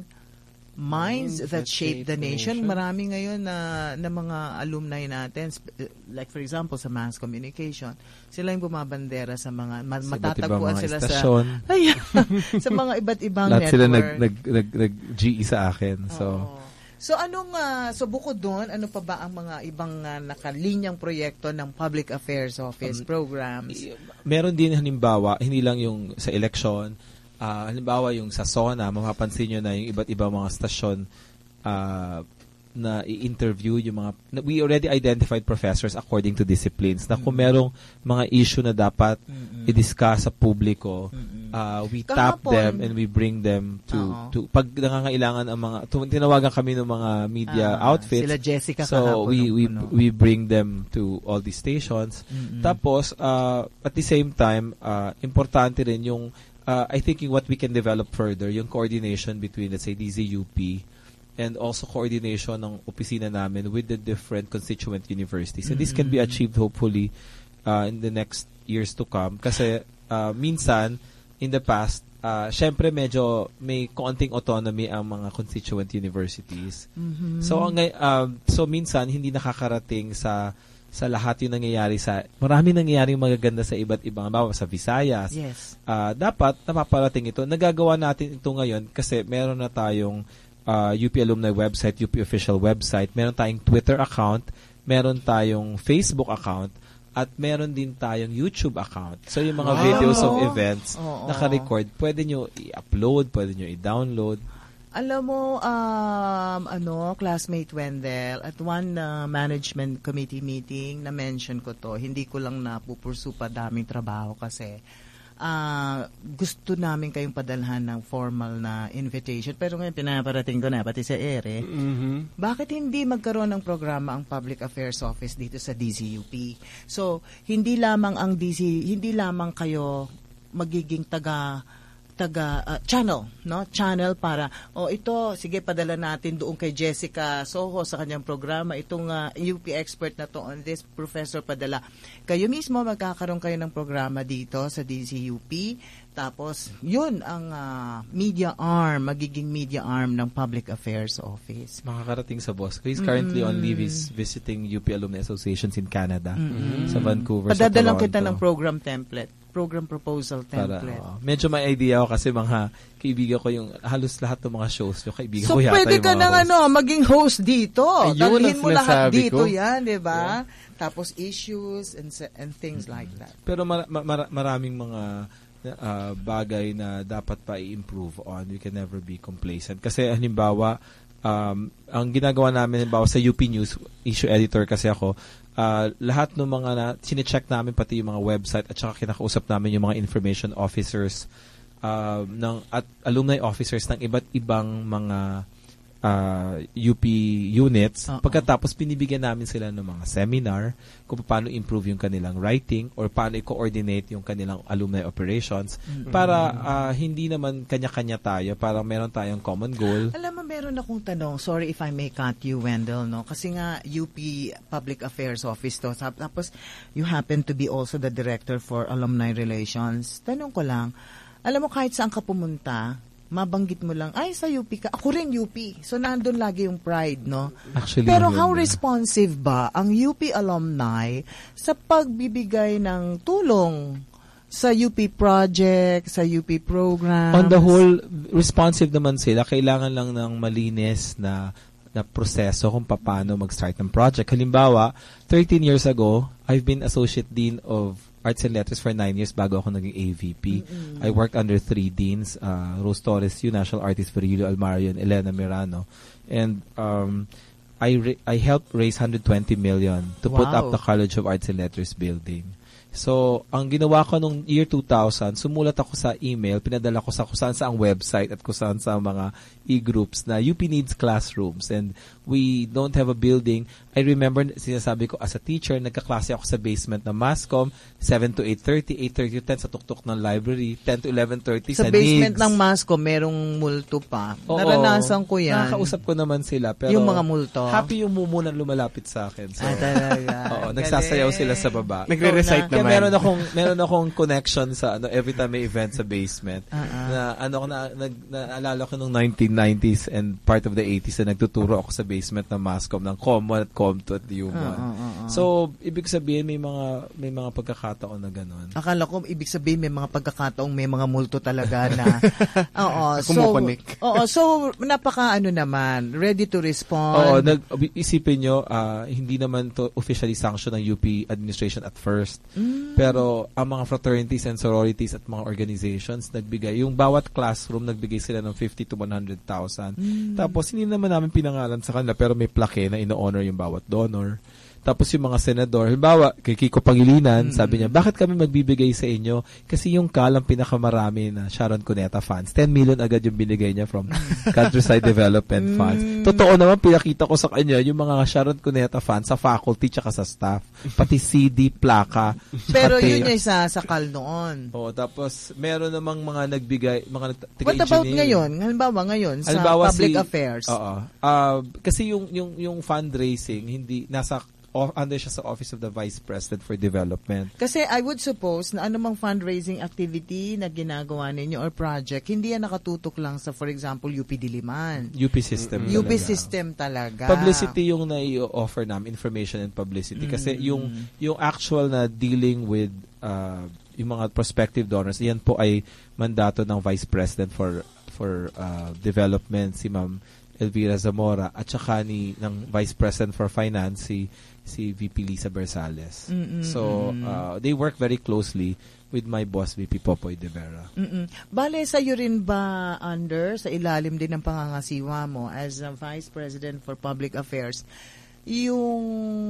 minds that, that shape the nation. nation. Marami ngayon na, na mga alumni natin, like for example, sa mass communication, sila yung bumabandera sa mga, ma- sa matatagpuan sila estasyon. sa, ay, sa mga iba't ibang lahat network. Sila nag, nag, nag, nag G E sa akin. So, oh. So anong, uh, so bukod doon, ano pa ba ang mga ibang uh, nakalinyang proyekto ng Public Affairs Office um, programs? Meron din halimbawa, hindi lang yung sa election, Uh, halimbawa yung sa SONA, mapapansin nyo na yung iba't ibang mga stasyon uh, na i-interview yung mga, we already identified professors according to disciplines na kung merong mga issue na dapat mm-hmm. i-discuss sa publiko, mm-hmm. uh, we Kahapon, tap them and we bring them to, uh-huh. to pag nangangailangan ang mga, tinawagan kami ng mga media uh, outfits. Sila Jessica so we we ano. we bring them to all these stations. Mm-hmm. Tapos, uh, at the same time, uh, importante rin yung Uh, I think what we can develop further, yung coordination between, let's say, D Z U P and also coordination ng opisina namin with the different constituent universities. And mm-hmm. this can be achieved hopefully uh, in the next years to come. Kasi uh, minsan, in the past, uh, syempre medyo may konting autonomy ang mga constituent universities. Mm-hmm. So, uh, so minsan, hindi nakakarating sa sa lahat yung nangyayari sa, marami nangyayari magaganda sa iba't ibang, bawa sa Visayas. Yes. Uh, dapat napaparating ito. Nagagawa natin ito ngayon kasi meron na tayong uh, U P Alumni website, U P official website, meron tayong Twitter account, meron tayong Facebook account, at meron din tayong YouTube account. So yung mga wow. videos of events, oh, naka-record, pwede nyo i-upload, pwede nyo i-download. Alam mo, um, ano, classmate Wendell, at one uh, management committee meeting, na-mention ko to, hindi ko lang napupursu pa daming trabaho kasi uh, gusto namin kayong padalhan ng formal na invitation. Pero ngayon, pinaparating ko na, pati sa ere. Mm-hmm. Bakit hindi magkaroon ng programa ang Public Affairs Office dito sa D Z U P? So, hindi lamang ang D Z, hindi lamang kayo magiging taga taga uh, channel, no? Channel para oh ito sige padala natin doon kay Jessica Soho sa kanyang programa itong uh, U P expert na to on this, professor padala. Kayo mismo magkakaroon kayo ng programa dito sa D Z U P. Tapos yun ang uh, media arm, magiging media arm ng Public Affairs Office. Makakarating sa boss. He's currently mm-hmm. on leave. He's visiting U P Alumni Associations in Canada, mm-hmm. sa Vancouver, Padadalang sa Toronto. kita ng program template. Program proposal template. Para, uh, medyo may idea ako kasi mga kaibigan ko yung halos lahat ng mga shows yung kaibigan so, ko yata yung mga So pwede ka nang ano, maging host dito. Talhin mo lahat dito ko. Yan, di ba? Yeah. Tapos issues and and things mm-hmm. like that. Pero mar- mar- maraming mga uh, bagay na dapat pa i-improve on. We can never be complacent. Kasi halimbawa, um, ang ginagawa namin halimbawa sa U P News, issue editor kasi ako, Uh, lahat ng mga na, sine-check namin pati yung mga website at saka kinakausap namin yung mga information officers uh, ng at alumni officers ng iba't ibang mga uh, U P units. Uh-oh. Pagkatapos binibigyan namin sila ng mga seminar kung paano improve yung kanilang writing or paano i-coordinate yung kanilang alumni operations mm-hmm. para uh, hindi naman kanya-kanya tayo, para meron tayong common goal. Alam mo, meron akong tanong. Sorry if I may cut you, Wendell, no? Kasi nga U P Public Affairs Office to. Tapos you happen to be also the Director for Alumni Relations. Tanong ko lang, alam mo, kahit saan ka pumunta, mabanggit mo lang, ay, sa U P ka. Ako rin U P. So, nandun lagi yung pride, no? Actually, pero how na. responsive ba ang U P alumni sa pagbibigay ng tulong sa U P project, sa U P programs? On the whole, responsive naman sila. Kailangan lang ng malinis na na proseso kung paano mag-start ng project. Halimbawa, thirteen years ago, I've been Associate Dean of Arts and Letters for nine years bago ako naging A V P. Mm-hmm. I worked under three deans, uh, Rose Torres, Yu, National Artist Virgilio Almario, and Elena Mirano. And um, I ra- I helped raise one hundred twenty million to wow. put up the College of Arts and Letters building. So, ang ginawa ko nung year two thousand, sumulat ako sa email, pinadala ko sa kung saan sa ang website at kung saan sa mga e-groups na U P needs classrooms and we don't have a building. I remember, sinasabi ko, as a teacher, nagkaklase ako sa basement ng MASCOM, seven to eight thirty, eight thirty to ten sa tuktok ng library, ten to eleven thirty sa, sa basement N I G S. ng MASCOM, merong multo pa. Oo, naranasan ko yan. Nakakausap ko naman sila. Pero yung mga multo? Happy yung mumunang lumalapit sa akin. So, ah, talaga. Oo, nagsasayaw sila sa baba. Nagre-recite naman. Kaya meron akong, meron akong connection sa, ano, every time may event sa basement. Uh-uh. Na, ano, na, na, naalala ko nung nineteen nineties and part of the eighties na nagtuturo ako sa basement ng MASCOM, ng Common at Comto at Human. Uh, uh, uh, uh. So, ibig sabihin may mga may mga pagkakataon na gano'n. Akala ko ibig sabihin may mga pagkakataong may mga multo talaga na. Oo, so Oo, so napaka ano naman, ready to respond. Oo, nag isipin nyo, uh, hindi naman to officially sanction ng U P administration at first. Mm. Pero ang mga fraternities and sororities at mga organizations nagbigay, yung bawat classroom nagbigay sila ng fifty to one hundred thousand. Mm. Tapos hindi naman namin pinangalan sa kanila pero may plaque na ino-honor yung bawat donor. Tapos yung mga senador, halimbawa, kay Kiko Pangilinan, mm-hmm. sabi niya, bakit kami magbibigay sa inyo? Kasi yung kalang pinakamarami na Sharon Cuneta funds. ten million agad yung binigay niya from Countryside Development Funds. Totoo naman, pinakita ko sa kanya yung mga Sharon Cuneta funds sa faculty tsaka sa staff. Pati C D, plaka. Pero yun yung isasakal noon. Oo, tapos meron namang mga nagbigay, mga taga-engineer. What about ngayon? Halimbawa ngayon sa halimbawa public si, affairs? Oo. Uh, kasi yung, yung, yung fundraising, hindi, nasa under siya sa Office of the Vice President for Development. Kasi I would suppose na anumang fundraising activity na ginagawa ninyo or project, hindi yan nakatutok lang sa, for example, U P Diliman. U P system U P talaga. system talaga. Publicity yung na-offer namin, information and publicity. Kasi mm. yung yung actual na dealing with uh, yung mga prospective donors, yan po ay mandato ng Vice President for for uh, Development, si Ma'am Elvira Zamora, at saka ni ng Vice President for Finance, si si V P Lisa Bersales. Mm-mm, so, uh, they work very closely with my boss, V P Popoy de Vera. Mm-mm. Bale, sa'yo rin ba, under, sa ilalim din ng pangangasiwa mo as a Vice President for Public Affairs, yung,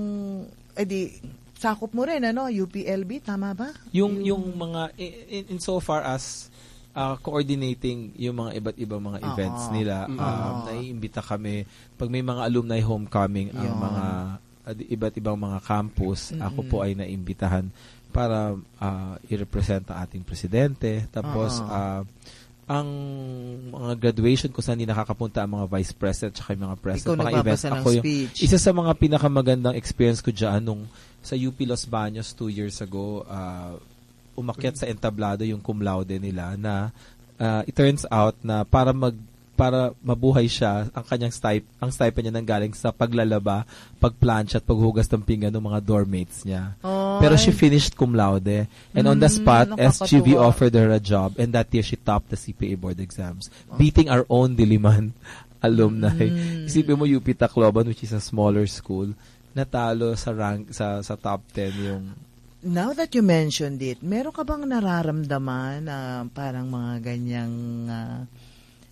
edi, sakop mo rin, ano, U P L B, tama ba? Yung, yung, yung mga, in, in so far as, Uh, coordinating yung mga iba't ibang mga uh-huh. events nila. Um, uh-huh. Naiimbita kami pag may mga alumni homecoming ang yeah. mga uh, iba't ibang mga campus. Mm-hmm. Ako po ay naimbitahan para uh, i-represent ang ating presidente. Tapos uh-huh. uh, ang mga graduation ko saan hindi nakakapunta ang mga vice president at yung mga president, mga events. Ako yung isa sa mga pinakamagandang experience ko dyan nung sa U P Los Baños two years ago. Uh, umakyat sa entablado yung cum laude nila na uh, it turns out na para mag para mabuhay siya, ang kanyang stip, ang stipend niya nanggaling sa paglalaba, pagplancha at paghugas ng pinggan ng mga dormmates niya. Oh, pero she finished cum laude and mm, on the spot S G V offered her a job and that year she topped the C P A board exams, oh. beating our own Diliman alumni. Mm. Isipin mo U P Tacloban, which is a smaller school, natalo sa rank sa sa top ten yung. Now that you mentioned it, meron ka bang nararamdaman na uh, parang mga ganyang uh,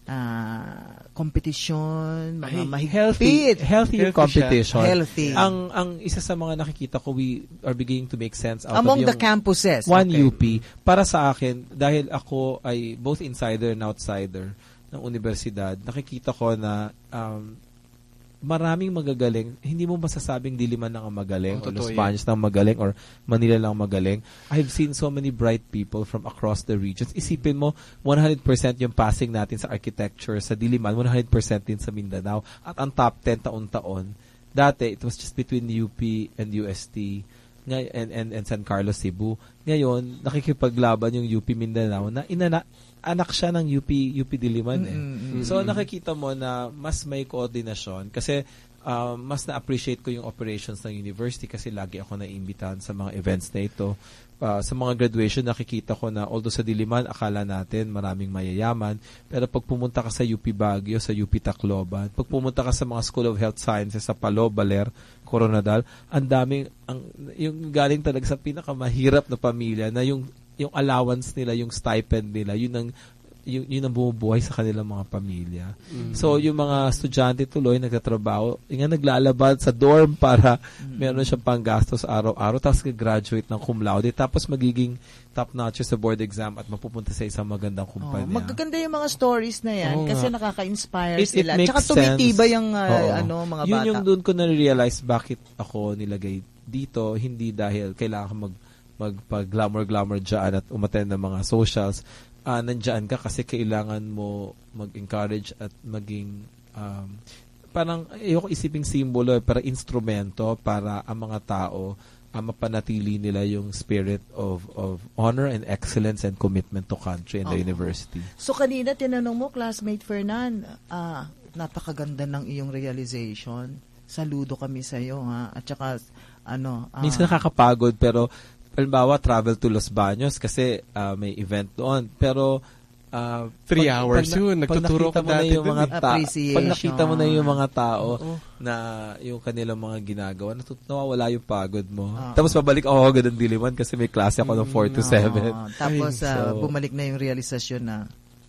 ah, competition, mga Ay, mahigpit. healthy, healthy yung competition. Healthy. Ang ang isa sa mga nakikita ko, we are beginning to make sense out Among of yung the campuses. One Okay. U P. Para sa akin, dahil ako ay both insider and outsider ng universidad, nakikita ko na um, maraming magagaling. Hindi mo masasabing Diliman lang ang magaling, Oh, or Los totoo Baños lang ang magaling, or Manila lang ang magaling. I've seen so many bright people from across the regions. Isipin mo, one hundred percent yung passing natin sa architecture sa Diliman, one hundred percent din sa Mindanao. At ang top ten taon-taon, dati, it was just between U P and U S T ngay- and, and, and San Carlos, Cebu. Ngayon, nakikipaglaban yung U P Mindanao na inana anak siya ng U P U P Diliman eh. Mm-mm. So nakikita mo na mas may koordinasyon kasi uh, mas na-appreciate ko yung operations ng university kasi lagi ako naiimbitahan sa mga events na ito. Uh, sa mga graduation, nakikita ko na although sa Diliman, akala natin maraming mayayaman, pero pag pumunta ka sa U P Baguio, sa U P Tacloban, pag pumunta ka sa mga School of Health Sciences sa Palo, Baler, Coronadal, ang daming, ang, yung galing talaga sa pinakamahirap na pamilya na yung yung allowance nila, yung stipend nila, yun ang yun, yun ang bumubuhay sa kanilang mga pamilya. Mm-hmm. So, yung mga estudyante tuloy, nagtatrabaho, yung nga naglalabad sa dorm para mm-hmm. meron siyang panggastos araw-araw, tapos graduate ng cum laude, tapos magiging top-notch sa board exam at mapupunta sa isang magandang kumpanya. Oh, magaganda yung mga stories na yan Oo kasi nga. nakaka-inspire It- it sila. makes Tsaka tumitibay yung uh, Oo. ano, mga Yun bata. yung doon ko na-realize bakit ako nilagay dito, hindi dahil kailangan ka mag magpag-glamour-glamour dyan at umattend ng mga socials. Uh, nandyan ka kasi kailangan mo mag-encourage at maging um, parang, ayoko isiping simbolo, parang instrumento para ang mga tao uh, mapanatili nila yung spirit of of honor and excellence and commitment to country and the Oo. university. So kanina tinanong mo, classmate Fernan, ah, napakaganda ng iyong realization. Saludo kami sa iyo ha. At saka ano, ah, Minsan nakakapagod pero halimbawa, travel to Los Baños kasi uh, may event doon. Pero, uh, Three pag, hours pag, yun. Pag Nagtuturo nakita ka mo na dati yung dun mga eh. ta- Appreciation. pag nakita mo na yung mga tao Oo. na yung kanilang mga ginagawa, natut- nawawala yung pagod mo. Oo. Tapos babalik ako agad ng Diliman kasi may klase ako ng four to seven. No. Tapos Ay, ah, so, bumalik na yung realisasyon na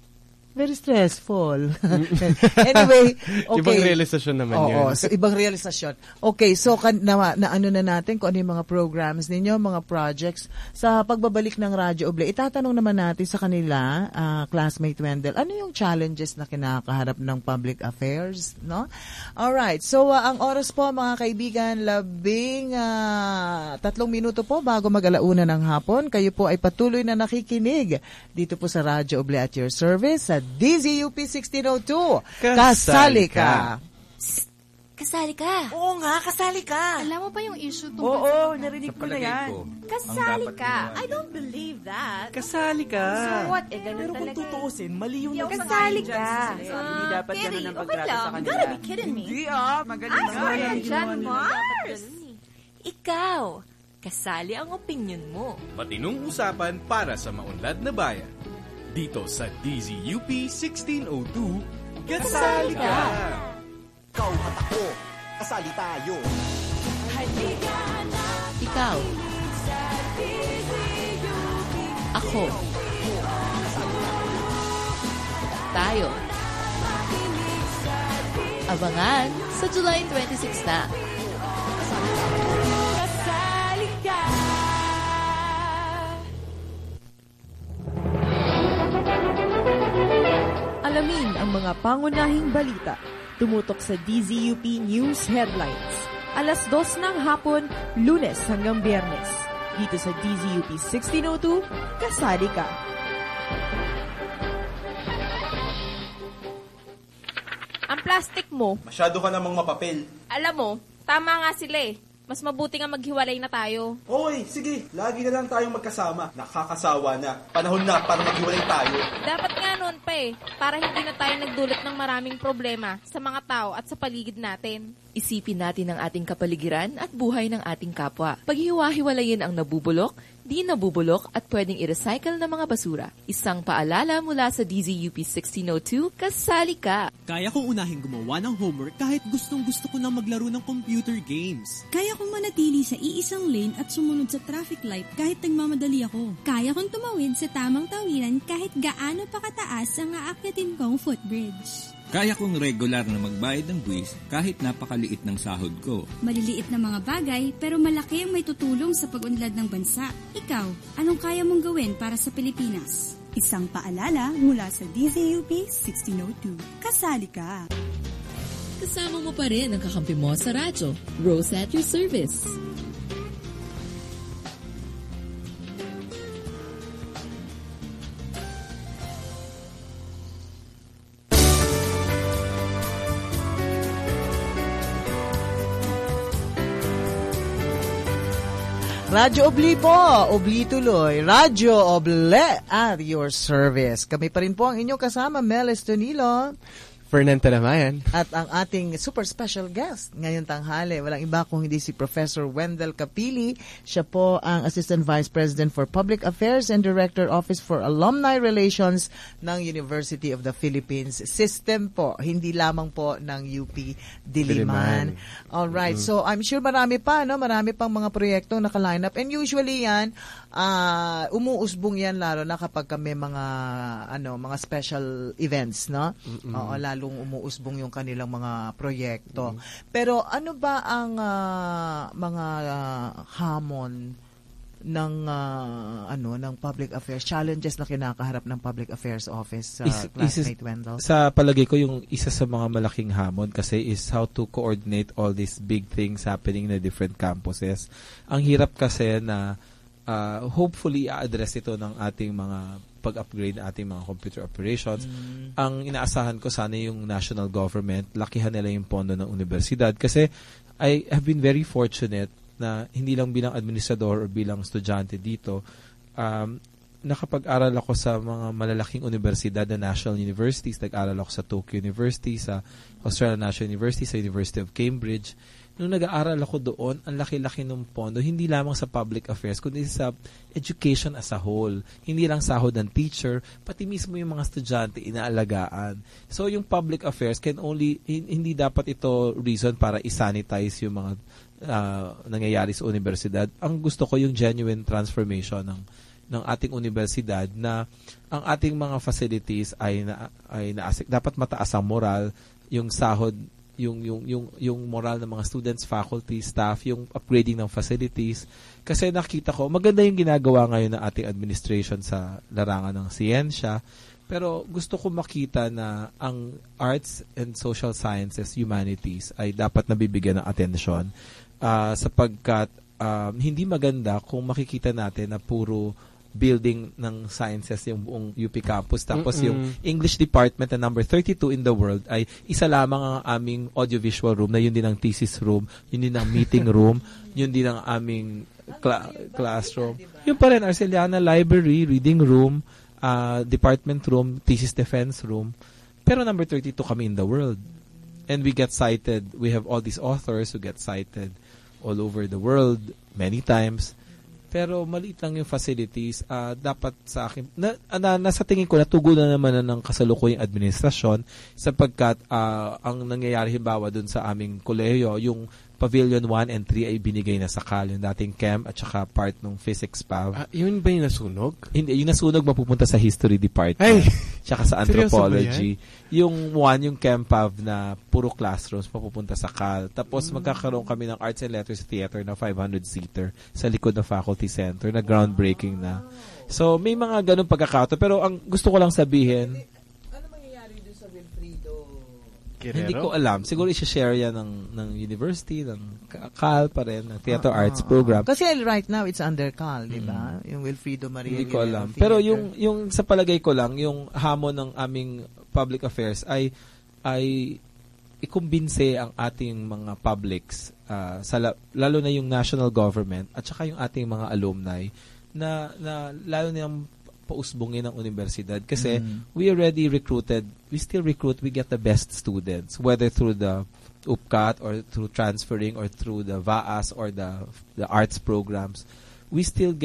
very stressful. Anyway, okay. Ibang realisasyon naman Oo, yun. so ibang realisasyon. Okay, so kan, na, na ano na natin kung ano yung mga programs ninyo, mga projects sa pagbabalik ng Radyo Oble. Itatanong naman natin sa kanila, ah, classmate Wendell, ano yung challenges na kinakaharap ng public affairs, no? All right. So ah, ang oras po mga kaibigan, labing ah, tatlong minuto po bago mag-alauna ng hapon. Kayo po ay patuloy na nakikinig dito po sa Radyo Oble at your service sa D Z U P sixteen oh two. Kasali ka. Kasali ka. Oo nga, kasali ka. Alam mo pa yung issue tungkol Oo, sa... narinig ko na yan. Kasali ka. I don't believe that. Kasali ka. So what? Eh, ganun Pero kung talaga eh. tutuusin, mali yung Yo, nagsasabi kasali dyan ka. sa sila. Hindi dapat Kitty, ganun ang okay pagtrato lang. sa You kanila. gotta be kidding me. Hindi ah, magaling I nga. swear Yan, yan dyan, ginawa nila. Mars. Ikaw, kasali ang opinion mo. Matinong usapan para sa maunlad na bayan. Dito sa D Z U P sixteen oh two, Kasali Ka! Ikaw at ako, kasali tayo. Ikaw. Ako. Tayo. Abangan sa July twenty-six na. Kasali ka. Alamin ang mga pangunahing balita. Tumutok sa D Z U P News Headlines. Alas dos ng hapon, Lunes hanggang Biyernes. Dito sa D Z U P sixteen oh two, kasali ka. Ang plastic mo, Masyado ka namang mapapel. alam mo, tama nga sila eh. Mas mabuti nga maghiwalay na tayo. Okay, sige. Lagi na lang tayong magkasama. Nakakasawa na. Panahon na para maghiwalay tayo. Dapat nga noon pa eh, para hindi na tayo nagdulot ng maraming problema sa mga tao at sa paligid natin. Isipin natin ang ating kapaligiran at buhay ng ating kapwa. Paghiwa-hiwalayin ang nabubulok, di nabubulok at pwedeng i-recycle na mga basura. Isang paalala mula sa D Z U P sixteen oh two, kasali ka! Kaya kong unahin gumawa ng homework kahit gustong gusto ko na maglaro ng computer games. Kaya kong manatili sa iisang lane at sumunod sa traffic light kahit nagmamadali ako. Kaya kong tumawid sa tamang tawiran kahit gaano pa kataas ang aakyatin kong footbridge. Kaya kong regular na magbayad ng buwis kahit napakaliit ng sahod ko. Maliliit na mga bagay pero malaki ang may tutulong sa pag-unlad ng bansa. Ikaw, anong kaya mong gawin para sa Pilipinas? Isang paalala mula sa D Z U P sixteen oh two. Kasali ka! Kasama mo pa rin ang kakampi mo sa radyo. Rose at your service. Radyo Obli po, Obli tuloy. Radyo Oble at your service. Kami pa rin po ang inyong kasama, Mel Estonilo. Fernan Talamayan. At ang ating super special guest ngayong tanghali, walang iba kung hindi si Professor Wendell Capili. Siya po ang Assistant Vice President for Public Affairs and Director Office for Alumni Relations ng University of the Philippines System po. Hindi lamang po ng U P Diliman. Diliman. Alright, Mm-hmm. so I'm sure marami pa, no? Marami pang mga proyektong naka-line up. And usually yan, uh, umuusbong yan lalo na kapag kami mga, ano, mga special events, no? Mm-hmm. Oo, lalo umuusbong yung kanilang mga proyekto. Mm-hmm. Pero ano ba ang uh, mga uh, hamon ng uh, ano ng public affairs, challenges na kinakaharap ng public affairs office, uh, is, classmate is, Wendell? Sa palagay ko, yung isa sa mga malaking hamon kasi is how to coordinate all these big things happening in the different campuses. Ang hirap kasi na uh, hopefully i-address ito ng ating mga pag-upgrade ng ating mga computer operations. Mm. Ang inaasahan ko sana yung national government, lakihan nila yung pondo ng universidad kasi I have been very fortunate na hindi lang bilang administrador o bilang estudyante dito, um, nakapag-aral ako sa mga malalaking universidad na national universities. Nag-aral ako sa Tokyo University, sa Australian National University, sa University of Cambridge. Nung nag-aaral ako doon, ang laki-laki ng pondo, hindi lamang sa public affairs, kundi sa education as a whole. Hindi lang sahod ng teacher, pati mismo yung mga estudyante inaalagaan. So yung public affairs can only, hindi dapat ito reason para isanitize yung mga uh, nangyayari sa universidad. Ang gusto ko yung genuine transformation ng ng ating universidad na ang ating mga facilities ay na, ay naasik. Dapat mataas ang moral, yung sahod, yung yung yung yung moral ng mga students, faculty, staff, yung upgrading ng facilities. Kasi nakita ko maganda yung ginagawa ngayon ng ating administration sa larangan ng siyensya, pero gusto ko makita na ang arts and social sciences, humanities ay dapat nabibigyan ng atensyon uh, sapagkat um, hindi maganda kung makikita natin na puro building ng sciences yung buong U P campus. Tapos Mm-mm. yung English department na number thirty-two in the world ay isa lamang ang aming audiovisual room na yun din ang thesis room, yun din ang meeting room, yun din ang aming cla- classroom. Yun pa rin, Arceliana Library, reading room, uh, department room, thesis defense room. Pero number thirty-two kami in the world. And we get cited, we have all these authors who get cited all over the world many times. Pero maliit lang yung facilities. Uh, dapat sa akin, na, na, nasa tingin ko, natugunan naman na ng kasalukuyang administrasyon sapagkat uh, ang nangyayari himbawa dun sa aming kolehiyo, yung Pavilion one and three ay binigay na sa C A L, yung dating chem at saka part ng physics pav. Ah, yun ba yung nasunog? Hindi, yung nasunog mapupunta sa history department. Ay! Tsaka sa anthropology. Yung one, yung chem pav na puro classrooms, mapupunta sa C A L. Tapos mm. magkakaroon kami ng arts and letters theater na five hundred seater sa likod ng faculty center na groundbreaking na. So, may mga ganun pagkakataon. Pero ang gusto ko lang sabihin, Guerrero? Hindi ko alam. Siguro i-share yan ng, ng university, ng C A L pa rin, ng theater ah, arts ah, program. Kasi right now, it's under C A L, di ba? Mm. Yung Wilfredo Maria. Hindi ko alam. Pero yung, yung sa palagay ko lang, yung hamon ng aming public affairs ay ay ikumbinse ang ating mga publics, uh, sa, lalo na yung national government at saka yung ating mga alumni na, na lalo na yung pausbungin ng universidad kasi mm. we already recruited, we still recruit, we get the best students, whether through the U P C A T or through transferring or through the V A A S or the the arts programs. We still get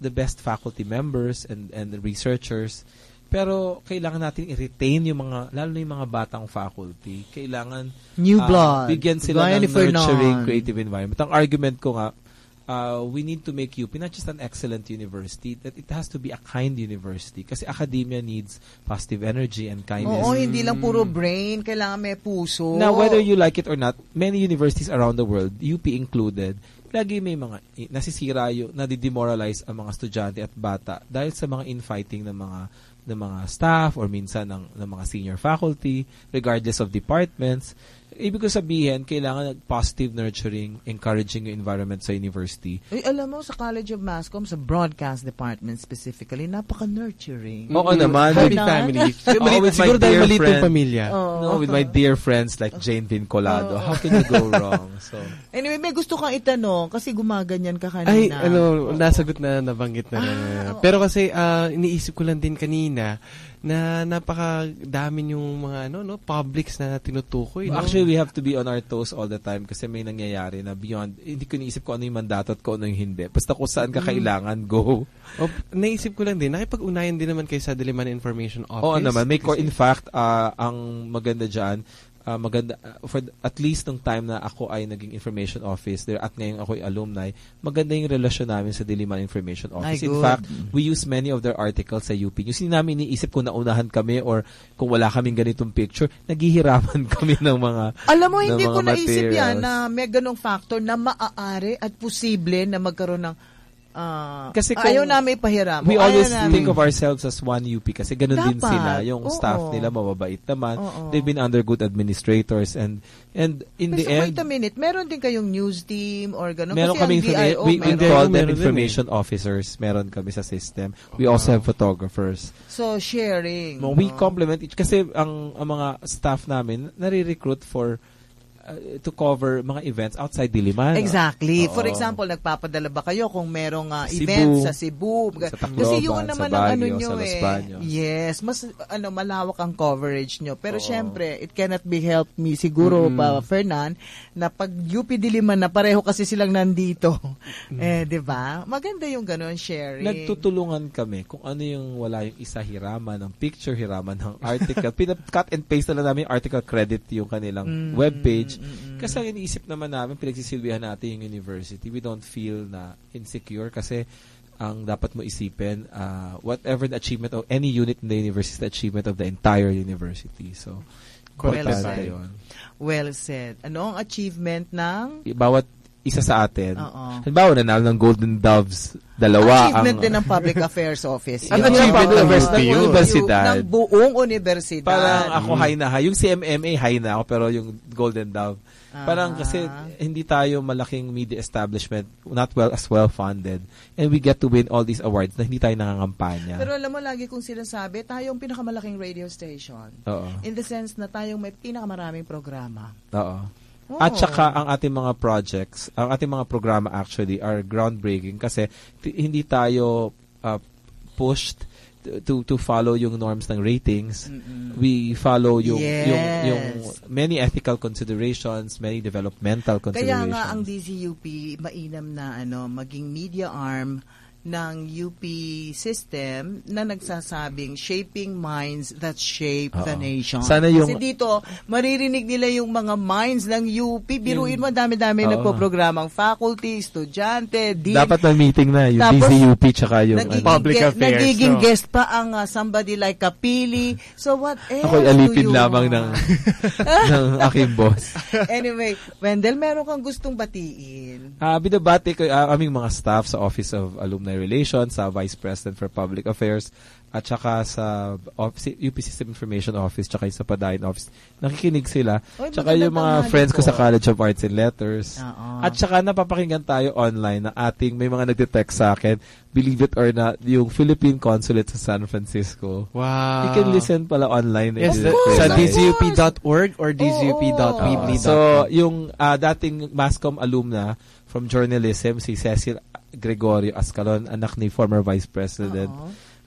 the best faculty members and and researchers. Pero kailangan natin i-retain yung mga, lalo na yung mga batang faculty. Kailangan new uh, blood. bigyan sila Gaya ng ni Fernan. nurturing creative environment. Ang argument ko nga, uh, we need to make U P not just an excellent university, that it has to be a kind university. Kasi academia needs positive energy and kindness. Oo, hindi lang puro brain. Kailangan may puso. Now, whether you like it or not, many universities around the world, U P included, lagi may mga nasisira yung, nadidemoralize ang mga estudyante at bata dahil sa mga infighting ng mga ng mga staff or minsan ng, ng mga senior faculty, regardless of departments. Ibig ko sabihin, kailangan positive nurturing, encouraging yung environment sa university. Ay, alam mo, sa College of Mass Comm, sa broadcast department specifically, napaka-nurturing. Oo naman. Happy family. Oh, with Siguro my dahil dear maliit yung friend. pamilya. Oh. No, with my dear friends like Jane Vincolado. Oh. How can you go wrong? So Anyway, may gusto kang itanong kasi gumaganyan ka kanina. Ay, ano, nasagot na, nabanggit na. Ah, pero kasi, uh, iniisip ko lang din kanina, na napakadami yung mga ano no publics na tinutukoy. No? Actually, we have to be on our toes all the time kasi may nangyayari na beyond, hindi ko naisip kung ano yung mandato at kung ano yung hindi. Basta kung saan ka kailangan, go. O, naisip ko lang din, nakipag-unayan din naman kayo sa Diliman Information Office. Oo naman. May core, in fact, uh, ang maganda dyan, Uh, maganda uh, for at least nung time na ako ay naging information officer at ngayon ako ay alumni, maganda yung relasyon namin sa Diliman Information Office. Ay, in fact, we use many of their articles sa U P. Yung namin iniisip kung naunahan kami or kung wala kaming ganitong picture, naghihiraman kami ng mga alam mo, hindi ko materials. naisip yan na may ganong factor na maaari at posible na magkaroon ng Uh, kasi kung ayaw namin ipahiram. We always think of ourselves as one U P kasi ganun Dapat. din sila. Yung Oo. staff nila mababait naman. Oo. They've been under good administrators and and in But the so, end, wait a minute, meron din kayong news team or gano'n? meron Kasi kaming, ang D I O, we, we meron. call them Meron din information officers. Meron kami sa system. We also have photographers. So, sharing. No, we complement each. Kasi ang, ang mga staff namin, nare-recruit for Uh, to cover mga events outside Diliman. Exactly. Oo. For example, nagpapadala ba kayo kung merong uh, Cebu, events sa Cebu? sa Tacloban, Kasi yun naman sa ang Baguio, ano nyo sa Los eh. Baños. Yes, mas ano malawak ang coverage nyo. Pero Oo. syempre, it cannot be helped me siguro Mm. pa Fernan na pag U P Diliman na pareho kasi silang nandito. eh, 'di ba? Maganda yung ganun sharing. Nagtutulungan kami kung ano yung wala yung isa hiraman ng picture, hiraman ng article. Pinap-cut and paste na lang namin yung article credit yung kanilang Mm, webpage. mm, mm. Kasi ang iniisip naman namin, pinagsisilbihan natin yung university. We don't feel na insecure kasi ang dapat mo isipin, uh, whatever the achievement of any unit in the university is the achievement of the entire university. So, Well importante said. yun. Well said. Ano ang achievement ng Bawat isa sa atin. Oo. Halimbawa, nanalo ng Golden Doves, dalawa. achievement ang, din ng Public Affairs Office. Ang Yun. achievement ng Oo. university yun. Universidad. Ng buong universidad. Parang ako high na high. Yung C M M A high na ako, pero yung Golden Dove. Ah. Parang kasi hindi tayo malaking media establishment, not well as well funded. And we get to win all these awards na hindi tayo nangangampanya. Pero alam mo, lagi kong sinasabi, tayong pinakamalaking radio station. Oo. In the sense na tayong may pinakamaraming programa. Oo. Oo. At saka ang ating mga projects, ang ating mga programa actually are groundbreaking kasi t- hindi tayo uh, pushed to to follow yung norms ng ratings. Mm-mm. We follow yung Yes. yung yung many ethical considerations, many developmental Kaya considerations. nga ang D Z U P mainam na ano maging media arm ng U P system na nagsasabing shaping minds that shape the Oo. nation. Sana yung- Kasi dito, maririnig nila yung mga minds ng U P. Biruin mo, dami-dami Oo. nagpo-programang faculty, estudyante, dean. Dapat may meeting na yung Tapos, D Z U P tsaka yung nagiging, ano. Public ge- affairs, nagiging no? guest pa ang uh, somebody like Kapili. So what else Ako'y alipin do you lamang want? ng ng aking boss. Anyway, Wendell, meron kang gustong batiin. Ah, binabati ko uh, aming mga staff sa Office of Alumni Relations, sa Vice President for Public Affairs, at saka sa office, U P System Information Office, tsaka yung sa Padayon Office. Nakikinig sila. Oy, Tsaka magandang yung mga tanghali friends ko po. sa College of Arts and Letters. Oo. At saka napapakinggan tayo online na ating, may mga nagte-text sa akin, believe it or not, yung Philippine Consulate sa San Francisco. Wow. You can listen pala online. Yes, and that, play sa live. d z u p dot org or d z u p dot weebly dot com. So, yung uh, dating Mascom alumna from journalism, si Cecil Gregorio Ascalon, anak ni former Vice President, Oo.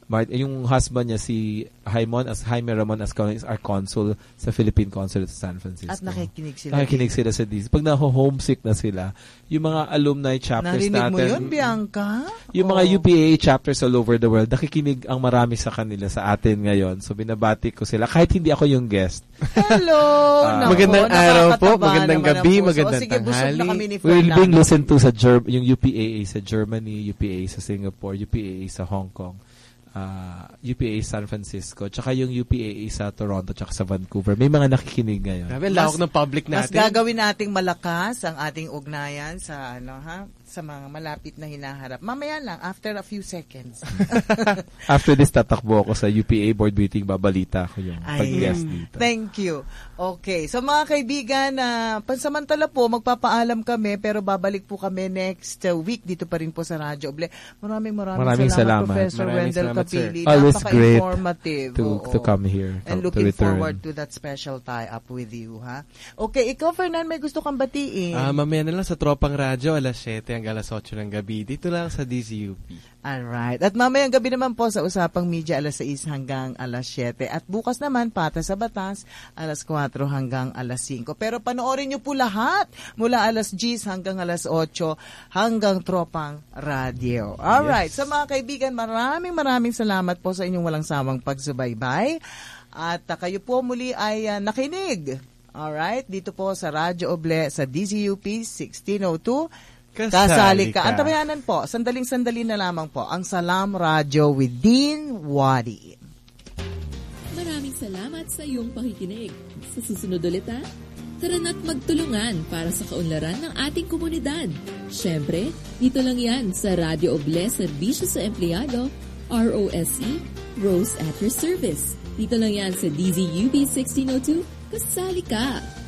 Mart, yung husband niya, si Jaimon, as Jaime Ramon Ascalon, is our consul sa Philippine Consulate sa San Francisco. At nakikinig sila. Nakikinig sila sa D C. Pag na-homesick na sila, yung mga alumni chapters Narinig natin. mo yun, Bianca? Yung mga U P A chapters all over the world, nakikinig ang marami sa kanila sa atin ngayon. So, binabati ko sila. Kahit hindi ako yung guest. Hello! Uh, Naku, magandang araw po, nakakataba magandang naman gabi, ang puso. magandang O, sige, busog tanghali. na kami ni We're Fernando. being listened to sa Ger- yung U P A A sa Germany, U P A A sa Singapore, U P A A sa Hong Kong, uh, U P A A San Francisco, tsaka yung U P A A sa Toronto, tsaka sa Vancouver. May mga nakikinig ngayon. Grabe, lawak ng public Mas natin. gagawin nating malakas ang ating ugnayan sa ano ha, sa mga malapit na hinaharap. Mamaya lang, after a few seconds. After this, tatakbo ako sa U P A board meeting, babalita ko yung pag-guest dito. Thank you. Okay. So mga kaibigan, uh, pansamantala po, magpapaalam kami, pero babalik po kami next uh, week dito pa rin po sa Radyo Oble. Maraming maraming, Maraming salamat, salamat. Professor Maraming Wendell salamat, sir. Kapili. Always great Napaka-informative. to, Oo. to come here. And to looking return. forward to that special tie-up with you, ha? Okay, ikaw, Fernan, may gusto kang batiin. Ah, mamaya na lang sa Tropang Radyo, alas siyete hanggang alas otso ng gabi. Dito lang sa D Z U P. Alright. At mamayang gabi naman po sa Usapang Media, alas sais hanggang alas siyete. At bukas naman, Pata sa Batas, alas kwatro hanggang alas singko. Pero panoorin nyo po lahat mula alas diyes hanggang alas otso hanggang Tropang Radio. Alright. Yes. So mga kaibigan, maraming maraming salamat po sa inyong walang sawang pagsubaybay. At uh, kayo po muli ay uh, nakinig. Alright. Dito po sa Radyo Oble sa D Z U P sixteen oh two. Kasali ka. Ang tabayanan po, sandaling-sandali na lamang po, ang Salam Radio with Dean Wadi. Maraming salamat sa iyong pakikinig. Sa susunod ulit ha, tara na't magtulungan para sa kaunlaran ng ating komunidad. Siyempre, dito lang yan sa Radio Oble, Serbisyo sa Empleyado, R O S E, Rose at your service. Dito lang yan sa D Z U P sixteen oh two, kasali ka.